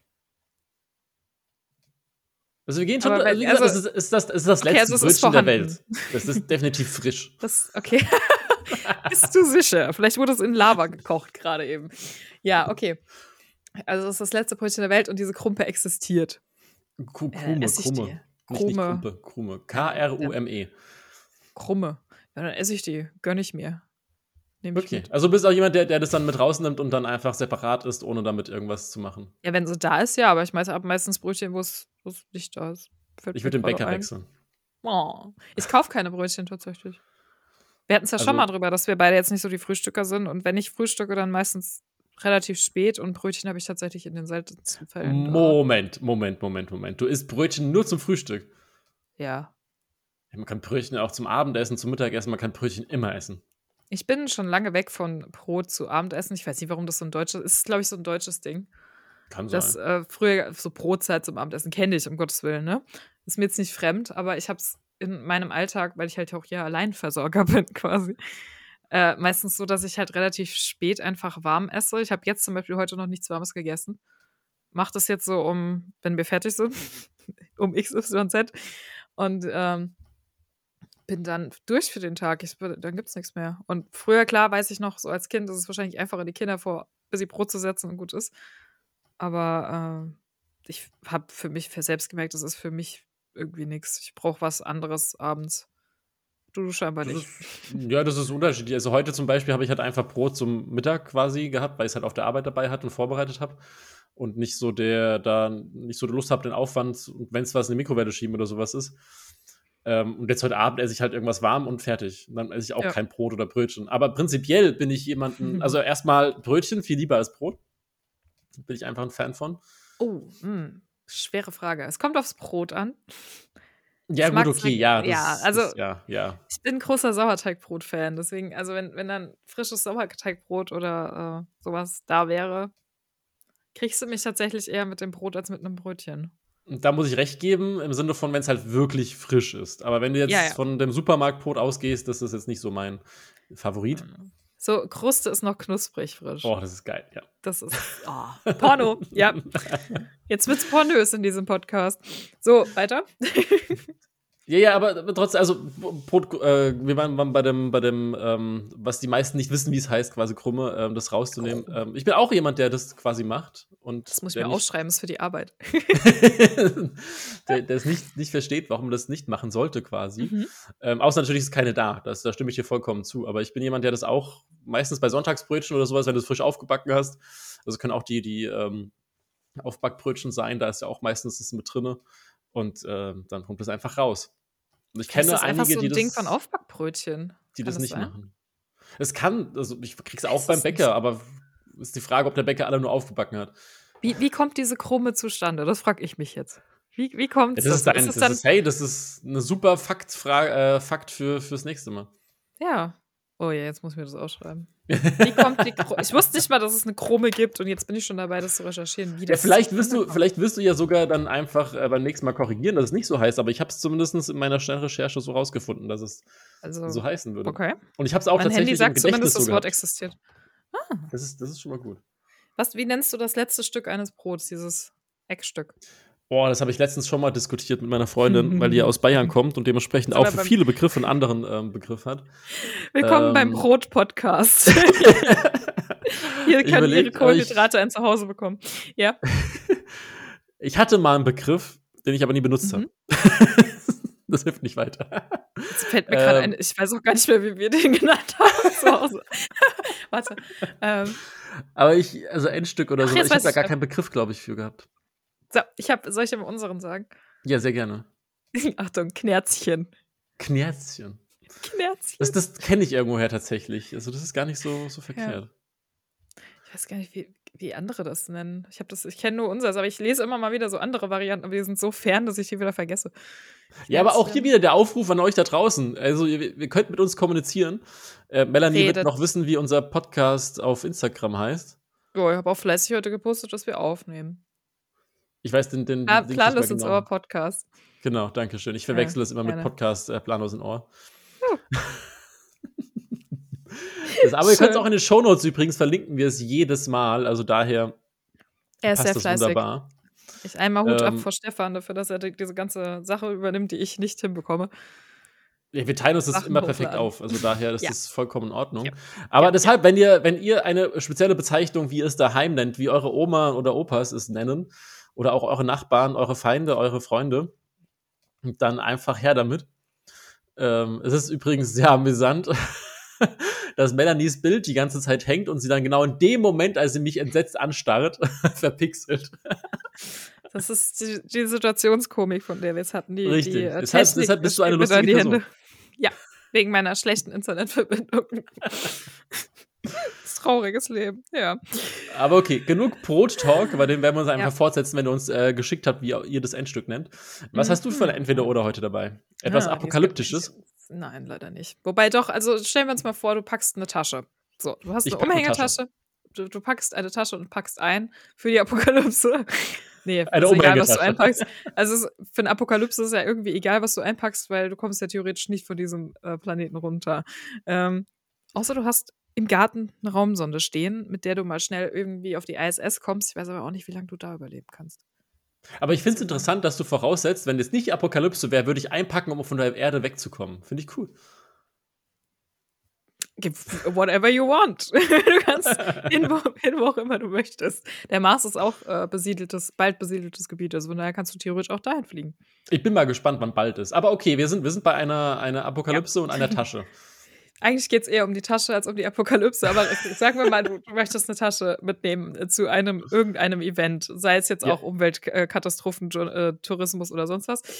Also wir gehen schon, Aber wie gesagt, es ist das letzte Brötchen der Welt. Das ist definitiv frisch. Okay. Bist du sicher? Vielleicht wurde es in Lava gekocht gerade eben. Ja, okay. Also es ist das letzte Brötchen der Welt und diese Krumpe existiert. Krume. Nicht Krumpe. K-R-U-M-E. Krumme. Ja, dann esse ich die. Gönne ich mir. Nehme ich Okay, mit. also bist auch jemand, der das dann mit rausnimmt und dann einfach separat isst, ohne damit irgendwas zu machen. Ja, wenn sie da ist, ja, aber ich habe meistens Brötchen, wo es nicht da ist. Ich würde den Bäcker wechseln. Oh. Ich kaufe keine Brötchen tatsächlich. Wir hatten es ja schon mal drüber, dass wir beide jetzt nicht so die Frühstücker sind. Und wenn ich frühstücke, dann meistens relativ spät. Und Brötchen habe ich tatsächlich in den seltensten Fällen. Moment. Du isst Brötchen nur zum Frühstück. Ja. Man kann Brötchen auch zum Abendessen, zum Mittagessen. Man kann Brötchen immer essen. Ich bin schon lange weg von Brot zu Abendessen. Ich weiß nicht, warum das so ein deutsches ist. Glaube ich, so ein deutsches Ding. Kann sein. Das früher so Brotzeit zum Abendessen kenne ich, um Gottes Willen, ne? Ist mir jetzt nicht fremd, aber ich habe es in meinem Alltag, weil ich halt auch hier Alleinversorger bin quasi, meistens so, dass ich halt relativ spät einfach warm esse. Ich habe jetzt zum Beispiel heute noch nichts Warmes gegessen. Mach das jetzt so wenn wir fertig sind, um XYZ. Und bin dann durch für den Tag. Dann gibt's nichts mehr. Und früher, klar, weiß ich noch, so als Kind ist es wahrscheinlich einfacher, die Kinder vor bisschen Brot zu setzen und gut ist. Aber ich habe für mich selbst gemerkt, das ist für mich irgendwie nichts. Ich brauche was anderes abends. Du scheinbar nicht. Das ist unterschiedlich. Also heute zum Beispiel habe ich halt einfach Brot zum Mittag quasi gehabt, weil ich es halt auf der Arbeit dabei hatte und vorbereitet habe. Und nicht so nicht so die Lust habe, den Aufwand, wenn es was in die Mikrowelle schieben oder sowas ist. Und jetzt heute Abend esse ich halt irgendwas warm und fertig. Und dann esse ich auch kein Brot oder Brötchen. Aber prinzipiell bin ich also erstmal Brötchen viel lieber als Brot. Bin ich einfach ein Fan von. Oh, schwere Frage. Es kommt aufs Brot an. Ja, gut, okay, ja. Ich bin ein großer Sauerteigbrot-Fan. Deswegen, also wenn dann frisches Sauerteigbrot oder sowas da wäre, kriegst du mich tatsächlich eher mit dem Brot als mit einem Brötchen. Und da muss ich recht geben, im Sinne von, wenn es halt wirklich frisch ist. Aber wenn du jetzt von dem Supermarktbrot ausgehst, das ist jetzt nicht so mein Favorit. So, Kruste ist noch knusprig frisch. Oh, das ist geil, ja. Das ist Porno, ja. Jetzt wird's pornös in diesem Podcast. So, weiter. Ja, aber trotzdem, also Brot, wir waren bei dem, was die meisten nicht wissen, wie es heißt, quasi Krumme, das rauszunehmen. Ich bin auch jemand, der das quasi macht. Und das muss ich mir ausschreiben, ist für die Arbeit. der es nicht versteht, warum man das nicht machen sollte, quasi. Außer natürlich ist keine da, da stimme ich dir vollkommen zu. Aber ich bin jemand, der das auch meistens bei Sonntagsbrötchen oder sowas, wenn du es frisch aufgebacken hast, also können auch die Aufbackbrötchen sein, da ist ja auch meistens das mit drinne. Und dann kommt das einfach raus. Und ich kenne das einige, so ein die Ding von Aufbackbrötchen. Die das nicht machen. Es kann, also ich krieg's auch beim Bäcker, aber ist die Frage, ob der Bäcker alle nur aufgebacken hat. Wie kommt diese Krumme zustande? Das frage ich mich jetzt. Wie kommt das? Das ist eine super Fakt fürs nächste Mal. Ja. Oh ja, jetzt muss ich mir das ausschreiben. Wie kommt die Krumme? Ich wusste nicht mal, dass es eine Krumme gibt und jetzt bin ich schon dabei, das zu recherchieren. Wie das vielleicht wirst du ja sogar dann einfach beim nächsten Mal korrigieren, dass es nicht so heißt, aber ich habe es zumindest in meiner schnellen Recherche so rausgefunden, dass es so heißen würde. Okay. Und ich habe es auch tatsächlich Handy sagt im Gedächtnis zumindest, das Wort existiert. Das ist schon mal gut. Wie nennst du das letzte Stück eines Brots, dieses Eckstück? Boah, das habe ich letztens schon mal diskutiert mit meiner Freundin, weil die ja aus Bayern kommt und dementsprechend auch für viele Begriffe einen anderen Begriff hat. Willkommen beim Brot-Podcast. Hier können ihre Kohlenhydrate ein Zuhause bekommen. Ja. Ich hatte mal einen Begriff, den ich aber nie benutzt habe. Das hilft nicht weiter. Jetzt fällt mir gerade ein, ich weiß auch gar nicht mehr, wie wir den genannt haben zu Hause. Warte. Aber also Endstück oder so, ich habe da gar keinen Begriff, glaube ich, für gehabt. So, soll ich aber unseren sagen? Ja, sehr gerne. Achtung, Knerzchen. Knerzchen. Knerzchen. Das kenne ich irgendwoher tatsächlich. Also das ist gar nicht so verkehrt. Ja. Ich weiß gar nicht, wie andere das nennen. Ich kenne nur unseres, aber ich lese immer mal wieder so andere Varianten, aber die sind so fern, dass ich die wieder vergesse. Ja, aber auch hier wieder der Aufruf an euch da draußen. Also ihr könnt mit uns kommunizieren. Melanie wird noch wissen, wie unser Podcast auf Instagram heißt. Oh, ich habe auch fleißig heute gepostet, dass wir aufnehmen. Ich weiß den Planlos ins Ohr Podcast. Genau, danke schön. Ich verwechsel das immer mit Podcast Planlos ins Ohr. Aber ihr könnt es auch in den Shownotes übrigens, verlinken wir es jedes Mal. Also daher passt das wunderbar. Ich einmal Hut ab vor Stefan dafür, dass er diese ganze Sache übernimmt, die ich nicht hinbekomme. Ja, wir teilen uns das immer perfekt auf. Also daher, das ist vollkommen in Ordnung. Ja. Aber deshalb, wenn ihr eine spezielle Bezeichnung, wie ihr es daheim nennt, wie eure Oma oder Opas es nennen, oder auch eure Nachbarn, eure Feinde, eure Freunde, dann einfach her damit. Es ist übrigens sehr amüsant, dass Melanies Bild die ganze Zeit hängt und sie dann genau in dem Moment, als sie mich entsetzt anstarrt, verpixelt. Das ist die Situationskomik, von der wir es hatten. Richtig. Deshalb bist du eine lustige Person. Ja, wegen meiner schlechten Internetverbindung. Trauriges Leben, ja. Aber okay, genug Brot-Talk, bei dem werden wir uns einfach fortsetzen, wenn ihr uns geschickt habt, wie ihr das Endstück nennt. Was hast du für ein Entweder-Oder heute dabei? Etwas Apokalyptisches? Nein, leider nicht. Wobei doch, also stellen wir uns mal vor, du packst eine Tasche. So, du hast eine Umhängetasche. Du packst eine Tasche und packst ein für die Apokalypse. Nee, eine ist egal, was du Umhängetasche. einpackst. Also für eine Apokalypse ist es ja irgendwie egal, was du einpackst, weil du kommst ja theoretisch nicht von diesem Planeten runter. Außer du hast im Garten eine Raumsonde stehen, mit der du mal schnell irgendwie auf die ISS kommst. Ich weiß aber auch nicht, wie lange du da überleben kannst. Aber ich finde es interessant, dass du voraussetzt, wenn es nicht die Apokalypse wäre, würde ich einpacken, um von der Erde wegzukommen. Finde ich cool. Whatever you want. Du kannst hin, wo auch immer du möchtest. Der Mars ist auch bald besiedeltes Gebiet, also von daher kannst du theoretisch auch dahin fliegen. Ich bin mal gespannt, wann bald ist. Aber okay, wir sind bei einer Apokalypse und einer Tasche. Eigentlich geht es eher um die Tasche als um die Apokalypse, aber sagen wir mal, du möchtest eine Tasche mitnehmen zu irgendeinem Event, sei es jetzt auch Umweltkatastrophen, Tourismus oder sonst was.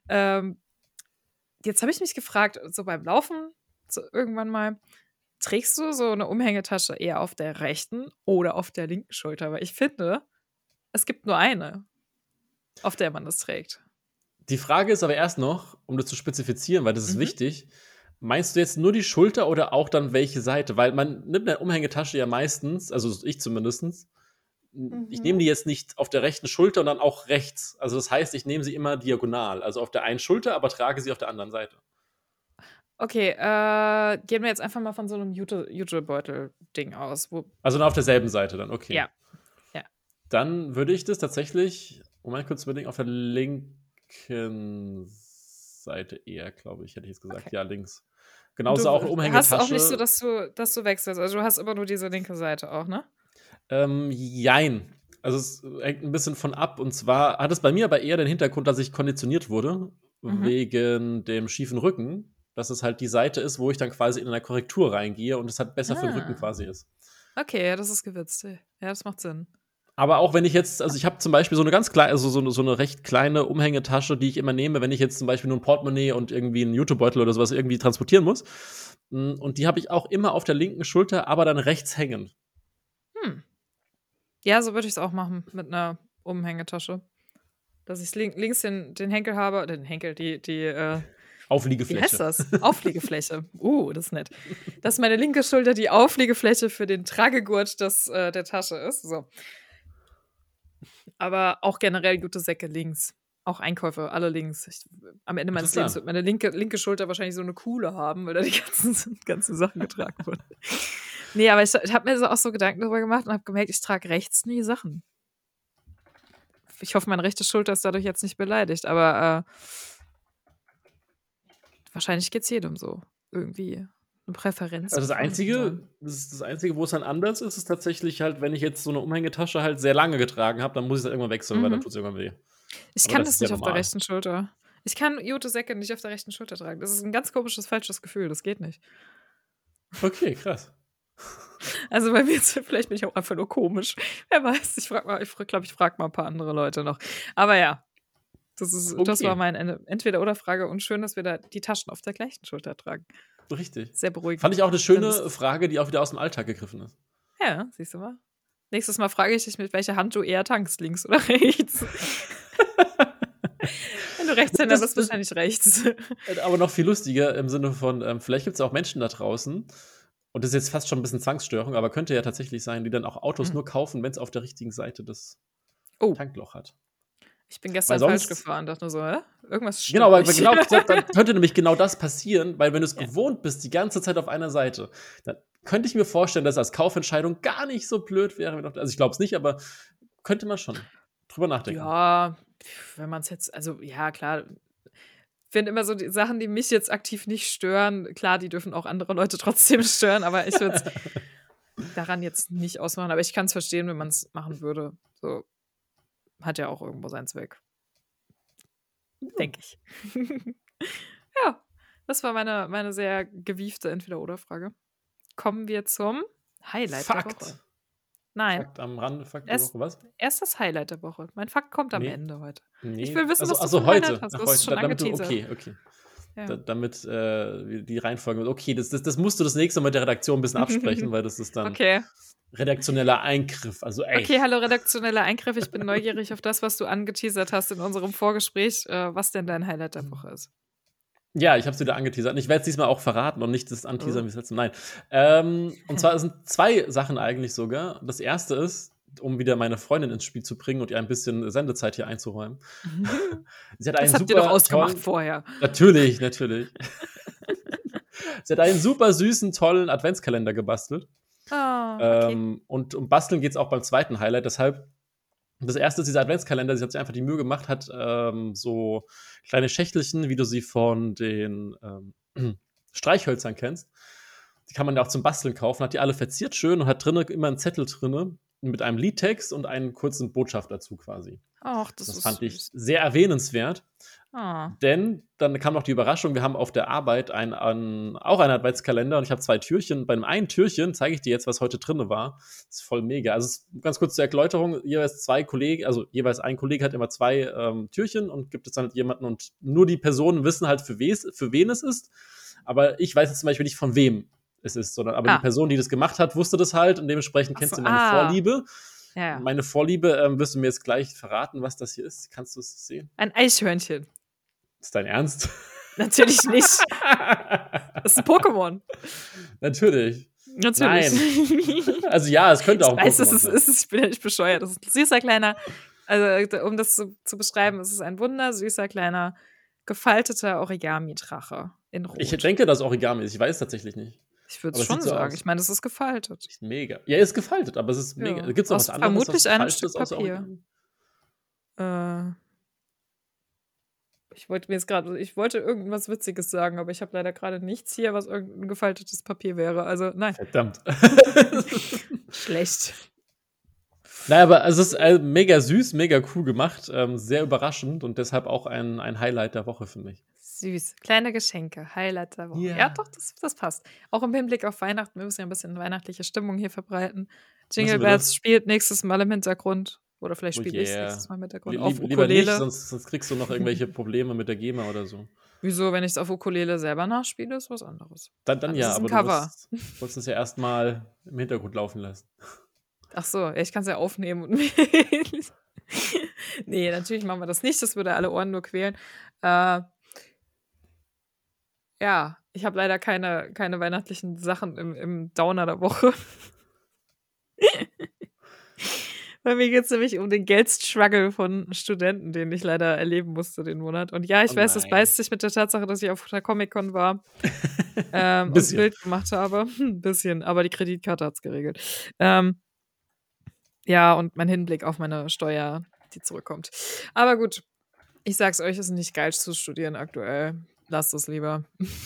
Jetzt habe ich mich gefragt, so beim Laufen, so irgendwann mal, trägst du so eine Umhängetasche eher auf der rechten oder auf der linken Schulter? Weil ich finde, es gibt nur eine, auf der man das trägt. Die Frage ist aber erst noch, um das zu spezifizieren, weil das ist wichtig, meinst du jetzt nur die Schulter oder auch dann welche Seite? Weil man nimmt eine Umhängetasche ja meistens, also ich zumindest, ich nehme die jetzt nicht auf der rechten Schulter und dann auch rechts. Also das heißt, ich nehme sie immer diagonal, also auf der einen Schulter, aber trage sie auf der anderen Seite. Okay, gehen wir jetzt einfach mal von so einem Jutebeutel-Ding aus. Also auf derselben Seite dann, okay. Ja. Dann würde ich das tatsächlich, kurz überlegen, auf der linken Seite eher, glaube ich, hätte ich jetzt gesagt. Okay. Ja, links. Genauso auch Umhängetasche. Du hast auch nicht so, dass du wechselst. Also du hast immer nur diese linke Seite auch, ne? Jein. Also es hängt ein bisschen von ab. Und zwar hat es bei mir aber eher den Hintergrund, dass ich konditioniert wurde, wegen dem schiefen Rücken. Dass es halt die Seite ist, wo ich dann quasi in einer Korrektur reingehe und es halt besser für den Rücken quasi ist. Okay, das ist gewitzt. Ja, das macht Sinn. Aber auch wenn ich jetzt, also ich habe zum Beispiel so eine ganz kleine, also so eine recht kleine Umhängetasche, die ich immer nehme, wenn ich jetzt zum Beispiel nur ein Portemonnaie und irgendwie einen Jutebeutel oder sowas irgendwie transportieren muss. Und die habe ich auch immer auf der linken Schulter, aber dann rechts hängen. Ja, so würde ich es auch machen mit einer Umhängetasche. Dass ich links den Henkel habe, die Aufliegefläche. Wie heißt das? Aufliegefläche. Das ist nett. Dass meine linke Schulter die Aufliegefläche für den Tragegurt der Tasche ist. So. Aber auch generell gute Säcke links. Auch Einkäufe, alle links. Am Ende meines Lebens wird meine linke Schulter wahrscheinlich so eine Kuhle haben, weil da die ganzen Sachen getragen wurden. Nee, aber ich habe mir auch so Gedanken darüber gemacht und habe gemerkt, ich trage rechts nie Sachen. Ich hoffe, meine rechte Schulter ist dadurch jetzt nicht beleidigt, aber wahrscheinlich geht es jedem so. Irgendwie eine Präferenz. Also das Einzige, wo es dann anders ist, ist tatsächlich halt, wenn ich jetzt so eine Umhängetasche halt sehr lange getragen habe, dann muss ich das irgendwann wechseln, weil dann tut es irgendwann weh. Ich kann das nicht auf der rechten Schulter. Ich kann Jute-Säcke nicht auf der rechten Schulter tragen. Das ist ein ganz komisches, falsches Gefühl. Das geht nicht. Okay, krass. Also bei mir vielleicht bin ich auch einfach nur komisch. Wer weiß, ich frage mal ein paar andere Leute noch. Aber ja, das war meine Entweder-oder-Frage und schön, dass wir da die Taschen auf der gleichen Schulter tragen. Richtig. Sehr beruhigend. Fand ich auch eine schöne Frage, die auch wieder aus dem Alltag gegriffen ist. Ja, siehst du mal. Nächstes Mal frage ich dich, mit welcher Hand du eher tankst, links oder rechts. Wenn du Rechtshänder bist, wahrscheinlich rechts. Aber noch viel lustiger im Sinne von, vielleicht gibt es auch Menschen da draußen, und das ist jetzt fast schon ein bisschen Zwangsstörung, aber könnte ja tatsächlich sein, die dann auch Autos nur kaufen, wenn es auf der richtigen Seite das Tankloch hat. Ich bin gestern falsch gefahren, dachte nur so, irgendwas stimmt Genau, weil nicht. dann könnte nämlich genau das passieren, weil wenn du es gewohnt bist, die ganze Zeit auf einer Seite, dann könnte ich mir vorstellen, dass als Kaufentscheidung gar nicht so blöd wäre. Also ich glaube es nicht, aber könnte man schon drüber nachdenken. Ja, wenn man es jetzt, also ja, klar. Ich finde immer so die Sachen, die mich jetzt aktiv nicht stören, klar, die dürfen auch andere Leute trotzdem stören, aber ich würde es daran jetzt nicht ausmachen. Aber ich kann es verstehen, wenn man es machen würde. So. Hat ja auch irgendwo seinen Zweck. Denke ich. Ja, das war meine sehr gewiefte Entweder-oder-Frage. Kommen wir zum Highlight der Woche. Nein. Fakt am Rande, Fakt der Woche, was? Erst das Highlight der Woche. Mein Fakt kommt am Ende heute. Nee. Ich will wissen, was du für ein Highlight hast. Du hast es schon angeteasert. Okay. Ja. Damit die Reihenfolge. Okay, das musst du das nächste Mal mit der Redaktion ein bisschen absprechen, weil das ist dann redaktioneller Eingriff. Also echt. Okay, hallo, redaktioneller Eingriff. Ich bin neugierig auf das, was du angeteasert hast in unserem Vorgespräch, was denn dein Highlight der Woche ist. Ja, ich habe es wieder angeteasert. Und ich werde es diesmal auch verraten und nicht das anteasern wie das letzte Mal. Nein. Und zwar sind 2 Sachen eigentlich sogar. Das erste ist, um wieder meine Freundin ins Spiel zu bringen und ihr ein bisschen Sendezeit hier einzuräumen. Sie hat das habt ihr doch ausgemacht vorher. Natürlich. Sie hat einen super süßen, tollen Adventskalender gebastelt. Okay. Und um Basteln geht es auch beim zweiten Highlight. Deshalb, das erste ist dieser Adventskalender. Sie hat sich einfach die Mühe gemacht, hat so kleine Schächtelchen, wie du sie von den Streichhölzern kennst. Die kann man ja auch zum Basteln kaufen. Hat die alle verziert schön und hat drinnen immer einen Zettel drinne mit einem Liedtext und einen kurzen Botschaft dazu quasi. Ach, das Das ist fand ich süß. sehr erwähnenswert. Ah. Denn dann kam noch die Überraschung, wir haben auf der Arbeit auch einen Adventskalender und ich habe 2 Türchen. Bei dem einen Türchen zeige ich dir jetzt, was heute drin war. Das ist voll mega. Also ganz kurz zur Erläuterung, jeweils ein Kollege hat immer 2 Türchen und gibt es dann jemanden und nur die Personen wissen halt, für wen es ist. Aber ich weiß jetzt zum Beispiel nicht, von wem es ist, aber die Person, die das gemacht hat, wusste das halt und dementsprechend kennst du meine Vorliebe. Ja. Meine Vorliebe, wirst du mir jetzt gleich verraten, was das hier ist? Kannst du es sehen? Ein Eichhörnchen. Ist dein Ernst? Natürlich nicht. Das ist ein Pokémon. Natürlich. Natürlich. Nein. Also ja, es könnte auch ein Pokémon Pokémon sein. Ich bin ja nicht bescheuert. Das ist ein süßer kleiner, also um das zu beschreiben, es ist ein wundersüßer kleiner, gefalteter Origami-Drache in Rot. Ich denke, das Origami ist. Ich weiß tatsächlich nicht. Ich würde es schon sagen. Ich meine, das ist gefaltet. Ist mega. Ja, ist gefaltet, aber es ist mega. Gibt es noch was anderes? Vermutlich ein Stück Papier. Ich wollte irgendwas Witziges sagen, aber ich habe leider gerade nichts hier, was irgendein gefaltetes Papier wäre. Also, nein. Verdammt. Schlecht. Naja, aber es ist mega süß, mega cool gemacht, sehr überraschend und deshalb auch ein Highlight der Woche für mich. Süß. Kleine Geschenke. Highlight der Woche. Ja, doch, das passt. Auch im Hinblick auf Weihnachten. Wir müssen ja ein bisschen weihnachtliche Stimmung hier verbreiten. Jingle Bells spielt nächstes Mal im Hintergrund. Oder vielleicht spiele ich nächstes Mal im Hintergrund. Auf Lieber Ukulele. nicht, sonst kriegst du noch irgendwelche Probleme mit der GEMA oder so. Wieso, wenn ich es auf Ukulele selber nachspiele, ist was anderes. Dann ja, ist ein aber Cover. du wolltest es ja erstmal im Hintergrund laufen lassen. Ach so, ja, ich kann es ja aufnehmen. Und nee, natürlich machen wir das nicht. Das würde alle Ohren nur quälen. Ja, ich habe leider keine weihnachtlichen Sachen im Downer der Woche. Weil mir geht es nämlich um den Geldstruggle von Studenten, den ich leider erleben musste den Monat. Und ja, ich weiß, das beißt sich mit der Tatsache, dass ich auf der Comic-Con war und ein Bild gemacht habe. Ein bisschen, aber die Kreditkarte hat es geregelt. Ja, und mein Hinblick auf meine Steuer, die zurückkommt. Aber gut, ich sag's euch, es ist nicht geil zu studieren aktuell. Lasst es lieber.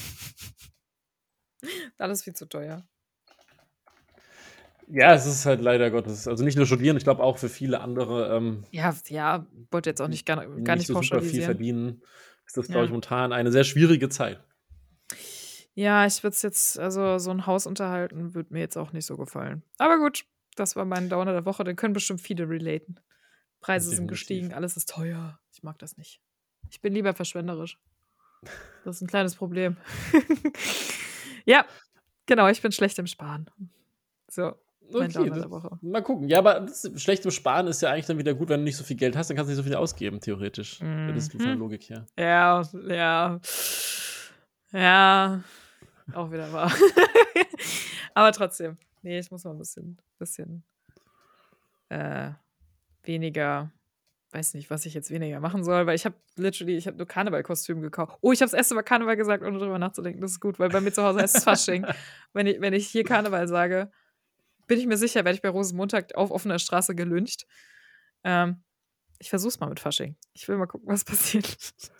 Alles viel zu teuer. Ja, es ist halt leider Gottes. Also nicht nur studieren, ich glaube auch für viele andere. Ja, wollte jetzt auch nicht gar nicht so super viel pauschalisieren. verdienen. Ist das, glaube ich, momentan eine sehr schwierige Zeit. Ja, ich würde es jetzt, also so ein Haus unterhalten, würde mir jetzt auch nicht so gefallen. Aber gut, das war mein Downer der Woche. Den können bestimmt viele relaten. Preise sind gestiegen, alles ist teuer. Ich mag das nicht. Ich bin lieber verschwenderisch. Das ist ein kleines Problem. Ja, genau, ich bin schlecht im Sparen. So, mein Downer der Woche. Mal gucken. Ja, aber schlecht im Sparen ist ja eigentlich dann wieder gut, wenn du nicht so viel Geld hast, dann kannst du nicht so viel ausgeben, theoretisch. Das ist von der Logik her. Ja. Auch wieder wahr. Aber trotzdem. Nee, ich muss mal ein bisschen weniger, weiß nicht, was ich jetzt weniger machen soll, weil ich habe nur Karnevalkostüm gekauft. Oh, ich habe das erste Mal Karneval gesagt, ohne drüber nachzudenken. Das ist gut, weil bei mir zu Hause heißt es Fasching. Wenn ich hier Karneval sage, bin ich mir sicher, werde ich bei Rosenmontag auf offener Straße gelyncht. Ich versuch's mal mit Fasching. Ich will mal gucken, was passiert.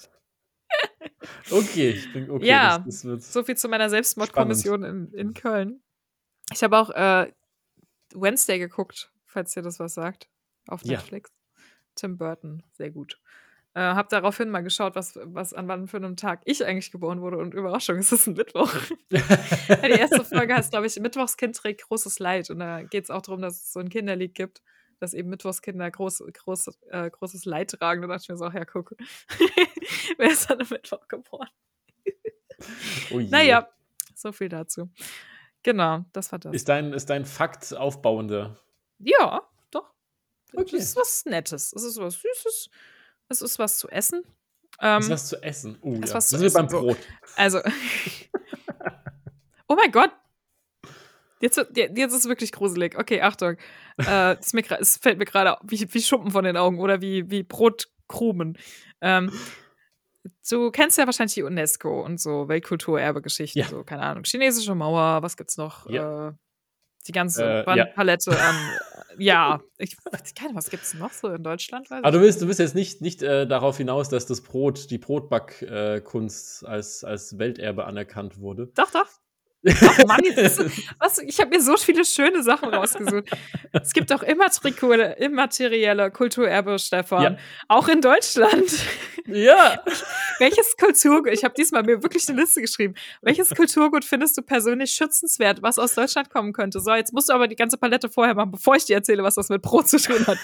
Okay. Ja, das so viel zu meiner Selbstmordkommission in Köln. Ich habe auch Wednesday geguckt, falls ihr das was sagt, auf Netflix. Tim Burton, sehr gut. Hab daraufhin mal geschaut, was an wann für einem Tag ich eigentlich geboren wurde. Und Überraschung, es ist ein Mittwoch. Die erste Folge heißt, glaube ich, Mittwochskind trägt großes Leid. Und da geht es auch darum, dass es so ein Kinderlied gibt, dass eben Mittwochskinder großes Leid tragen. Da dachte ich mir so, ach ja, guck. Wer ist an einem Mittwoch geboren? Oh je. Naja, so viel dazu. Genau, das war das. Ist dein Fakt aufbauender? Ja, doch. Okay. Das ist was Nettes. Es ist was Süßes. Es ist was zu essen. Es ist was zu essen. Ja. Das sind wir beim Brot. Also. Oh mein Gott. Jetzt ist es wirklich gruselig. Okay, Achtung. Es fällt mir gerade wie Schuppen von den Augen oder wie Brotkrumen. Du kennst ja wahrscheinlich die UNESCO und so Weltkulturerbe-Geschichten. Ja. So, keine Ahnung. Chinesische Mauer, was gibt's noch? Ja. Die ganze Bandpalette an. Ja, was gibt's noch so in Deutschland? Aber du willst jetzt nicht darauf hinaus, dass die Brotbackkunst als Welterbe anerkannt wurde. Doch. Ach Mann, ich habe mir so viele schöne Sachen rausgesucht. Es gibt auch immaterielle Kulturerbe, Stefan. Ja. Auch in Deutschland. Ja. Welches Kulturgut, ich habe diesmal mir wirklich eine Liste geschrieben. Welches Kulturgut findest du persönlich schützenswert, was aus Deutschland kommen könnte? So, jetzt musst du aber die ganze Palette vorher machen, bevor ich dir erzähle, was das mit Brot zu tun hat.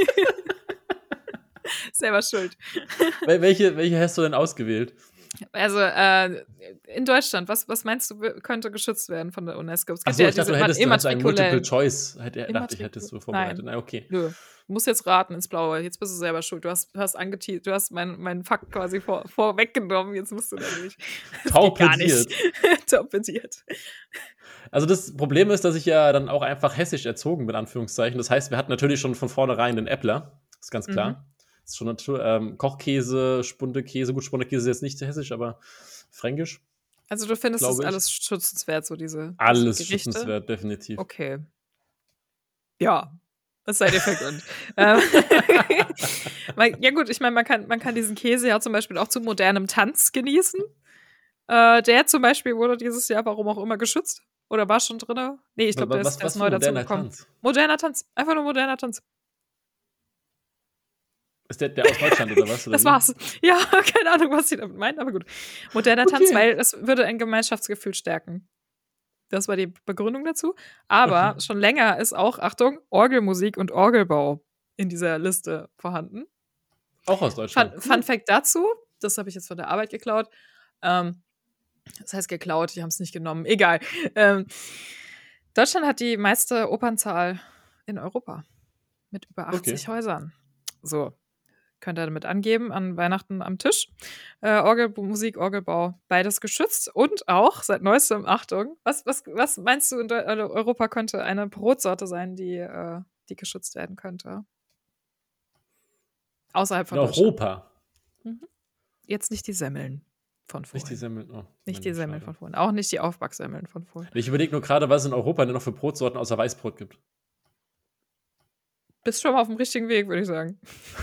Selber schuld. Welche hast du denn ausgewählt? Also, in Deutschland, was meinst du, könnte geschützt werden von der UNESCO? Es gibt Achso, ich dachte, du hättest einen Multiple-Choice. Dachte ich, hättest du vorbereitet. Nein. Na, okay. Nö. Du musst jetzt raten ins Blaue. Jetzt bist du selber schuld. Du hast meinen Fakt quasi vorweggenommen. Jetzt musst du natürlich. Torpediert. Torpediert. Also das Problem ist, dass ich ja dann auch einfach hessisch erzogen bin, Anführungszeichen. Das heißt, wir hatten natürlich schon von vornherein den Äppler. Das ist ganz klar. Das ist schon Kochkäse, Spundekäse. Gut, Spundekäse ist jetzt nicht hessisch, aber fränkisch. Also du findest das alles schützenswert, so diese alles Gerichte? schützenswert, definitiv. Okay. Ja, das sei dir vergönnt. Ja gut, ich meine, man kann diesen Käse ja zum Beispiel auch zu modernem Tanz genießen. Der zum Beispiel wurde dieses Jahr, warum auch immer, geschützt. Oder war schon drin? Nee, ich glaube, der ist neu dazu gekommen. Moderner Tanz. Einfach nur moderner Tanz. Ist der aus Deutschland oder was? Oder das war's. Ja, keine Ahnung, was sie damit meinen, aber gut. Moderner Tanz, weil es würde ein Gemeinschaftsgefühl stärken. Das war die Begründung dazu. Aber schon länger ist auch, Achtung, Orgelmusik und Orgelbau in dieser Liste vorhanden. Auch aus Deutschland. Fun Fact dazu, das habe ich jetzt von der Arbeit geklaut. Das heißt geklaut, die haben es nicht genommen. Egal. Deutschland hat die meiste Opernzahl in Europa. Mit über 80 Häusern. So. Könnt ihr damit angeben, an Weihnachten am Tisch. Orgelmusik, Orgelbau, beides geschützt. Und auch, seit neuestem, Achtung, was meinst du, in Europa könnte eine Brotsorte sein, die geschützt werden könnte? Außerhalb von Europa? Jetzt nicht die Semmeln von vorhin. Nicht die Semmeln, Nicht die Semmeln von vorhin. Auch nicht die Aufbacksemmeln von vorhin. Ich überlege nur gerade, was es in Europa denn noch für Brotsorten außer Weißbrot gibt. Bist schon mal auf dem richtigen Weg, würde ich sagen.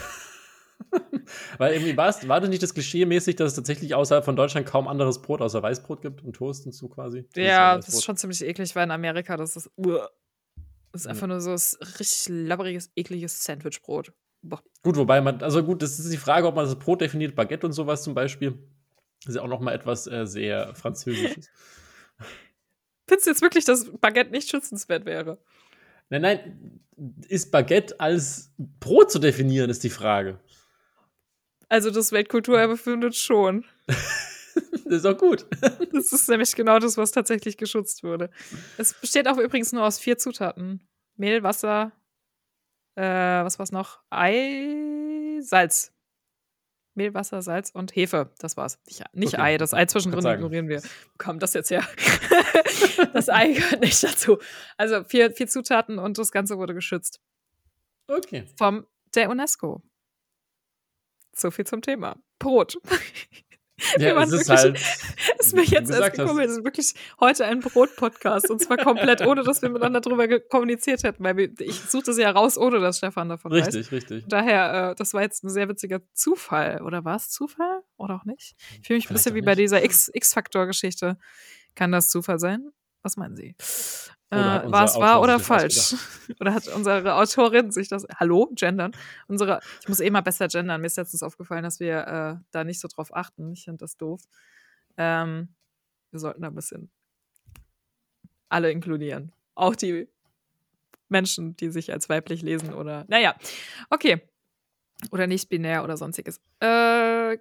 Weil irgendwie war das nicht das Klischee-mäßig, dass es tatsächlich außerhalb von Deutschland kaum anderes Brot außer Weißbrot gibt und Toast und so quasi? Ja, das ist schon ziemlich eklig, weil in Amerika das ist einfach nur so ein richtig labberiges, ekliges Sandwichbrot. Boah. Gut, wobei das ist die Frage, ob man das Brot definiert, Baguette und sowas zum Beispiel. Das ist ja auch noch mal etwas sehr Französisches. Findest du jetzt wirklich, dass Baguette nicht schützenswert wäre? Nein, ist Baguette als Brot zu definieren, ist die Frage. Also das Weltkulturerbe findet schon. Das ist auch gut. Das ist nämlich genau das, was tatsächlich geschützt wurde. Es besteht auch übrigens nur aus 4 Zutaten. Mehl, Wasser, was war's noch? Ei, Salz. Mehl, Wasser, Salz und Hefe. Das war's. Nicht Ei. Das Ei zwischendrin ignorieren wir. Wo kam das jetzt her? Das Ei gehört nicht dazu. Also 4 Zutaten und das Ganze wurde geschützt. Okay. Von der UNESCO. So viel zum Thema. Brot. Ja, es ist halt. Ist mir jetzt erst gekommen, es ist wirklich heute ein Brot-Podcast und zwar komplett, ohne dass wir miteinander drüber kommuniziert hätten, weil ich suchte sie ja raus, ohne dass Stefan davon weiß. Richtig. Daher, das war jetzt ein sehr witziger Zufall. Oder war es Zufall? Oder auch nicht? Ich fühle mich ein bisschen wie bei dieser X-Faktor-Geschichte. Kann das Zufall sein? Was meinen Sie? War es wahr oder falsch? Oder hat unsere Autorin sich das. Hallo, gendern? Ich muss mal besser gendern. Mir ist letztens aufgefallen, dass wir da nicht so drauf achten. Ich finde das doof. Wir sollten da ein bisschen alle inkludieren. Auch die Menschen, die sich als weiblich lesen oder. Naja, okay. Oder nicht binär oder sonstiges. Genau.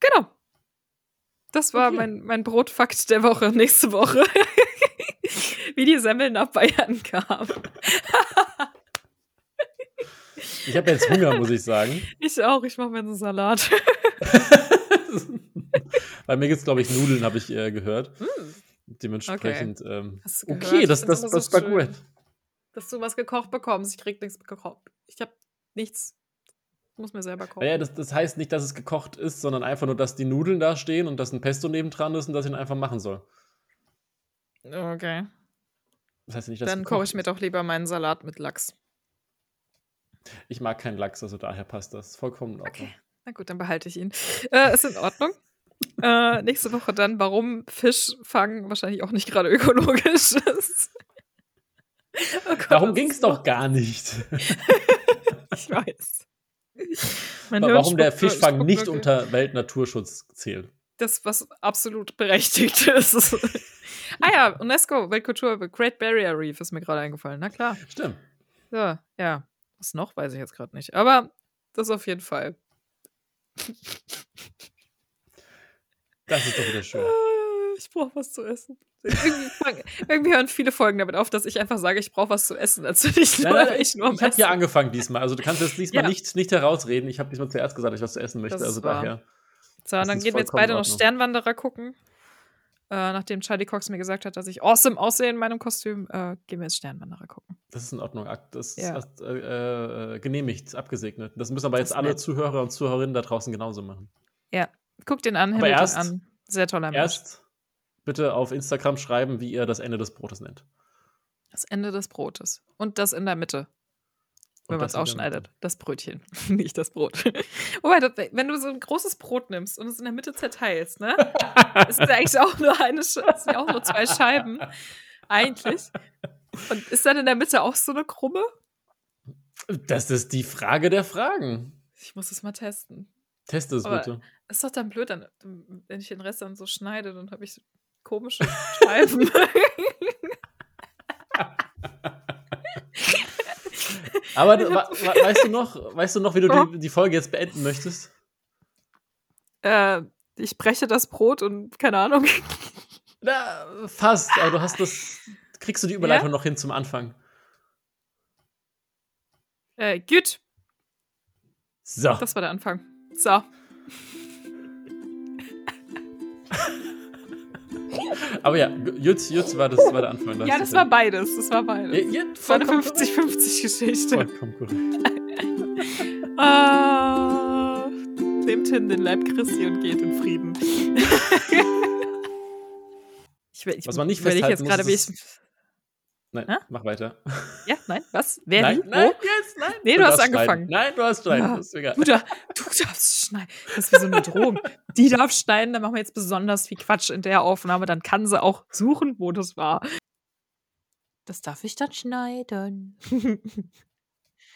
Das war mein Brotfakt der Woche. Nächste Woche. Wie die Semmeln nach Bayern kamen. Ich habe jetzt Hunger, muss ich sagen. Ich auch, ich mache mir einen Salat. Bei mir gibt es, glaube ich, Nudeln, habe ich gehört. Dementsprechend, Hast du gehört? Okay, das war gut. Dass du was gekocht bekommst. Ich krieg nichts gekocht. Ich habe nichts. Ich muss mir selber kochen. Ja, das heißt nicht, dass es gekocht ist, sondern einfach nur, dass die Nudeln da stehen und dass ein Pesto nebendran ist und dass ich ihn einfach machen soll. Okay. Das heißt nicht, dass dann koche ich mir doch lieber meinen Salat mit Lachs. Ich mag keinen Lachs, also daher passt das vollkommen in Ordnung. Okay. Na gut, dann behalte ich ihn. Ist in Ordnung. Nächste Woche dann, warum Fischfang wahrscheinlich auch nicht gerade ökologisch ist. Oh Gott, Darum ging es doch gar nicht. Ich weiß. Warum der Fischfang nicht unter Weltnaturschutz zählt. Das, was absolut berechtigt ist. Ja, UNESCO, Weltkultur, Great Barrier Reef ist mir gerade eingefallen. Na klar. Stimmt. So, ja. Was noch, weiß ich jetzt gerade nicht. Aber das auf jeden Fall. Das ist doch wieder schön. Ich brauche was zu essen. Irgendwie hören viele Folgen damit auf, dass ich einfach sage, ich brauche was zu essen. Als würde ich ich habe hier angefangen diesmal. Also du kannst jetzt diesmal nicht herausreden. Ich habe diesmal zuerst gesagt, dass ich was zu essen möchte. Das also war. daher. So, und dann gehen wir jetzt beide noch Sternwanderer gucken. Nachdem Charlie Cox mir gesagt hat, dass ich awesome aussehe in meinem Kostüm, gehen wir jetzt Sternwanderer gucken. Das ist in Ordnung. Das ist genehmigt, abgesegnet. Das müssen aber jetzt alle Zuhörer und Zuhörerinnen da draußen genauso machen. Ja, guckt den an, himmelt ihn an. Sehr toller Mensch. Erst bitte auf Instagram schreiben, wie ihr das Ende des Brotes nennt. Das Ende des Brotes. Und das in der Mitte. Wenn man es ausschneidet. Das Brötchen, nicht das Brot. Wobei, wenn du so ein großes Brot nimmst und es in der Mitte zerteilst, ne? ist ja eigentlich auch nur auch nur 2 Scheiben. Eigentlich. Und ist dann in der Mitte auch so eine Krumme? Das ist die Frage der Fragen. Ich muss es mal testen. Teste es bitte. Ist doch dann blöd, wenn ich den Rest dann so schneide, dann habe ich so komische Scheiben. Aber weißt du noch, wie du die Folge jetzt beenden möchtest? Ich breche das Brot und keine Ahnung. Na, fast, aber kriegst du die Überleitung noch hin zum Anfang. Gut. So. Das war der Anfang. So. Aber ja, jetzt war der Anfang. Das war beides. Das war beides. Das war eine 50-50-Geschichte. Vollkommen korrekt. Nehmt hin den Leib Christi und geht in Frieden. Was man nicht festhalten muss, Nein, mach weiter. Ja, nein, was? Wer? Nein, jetzt, nein. Nee, du hast angefangen. Nein, du hast schneiden. Ja. Das ist egal. Du darfst schneiden. Das ist wie so eine Drohung. Die darf schneiden, dann machen wir jetzt besonders viel Quatsch in der Aufnahme. Dann kann sie auch suchen, wo das war. Das darf ich dann schneiden.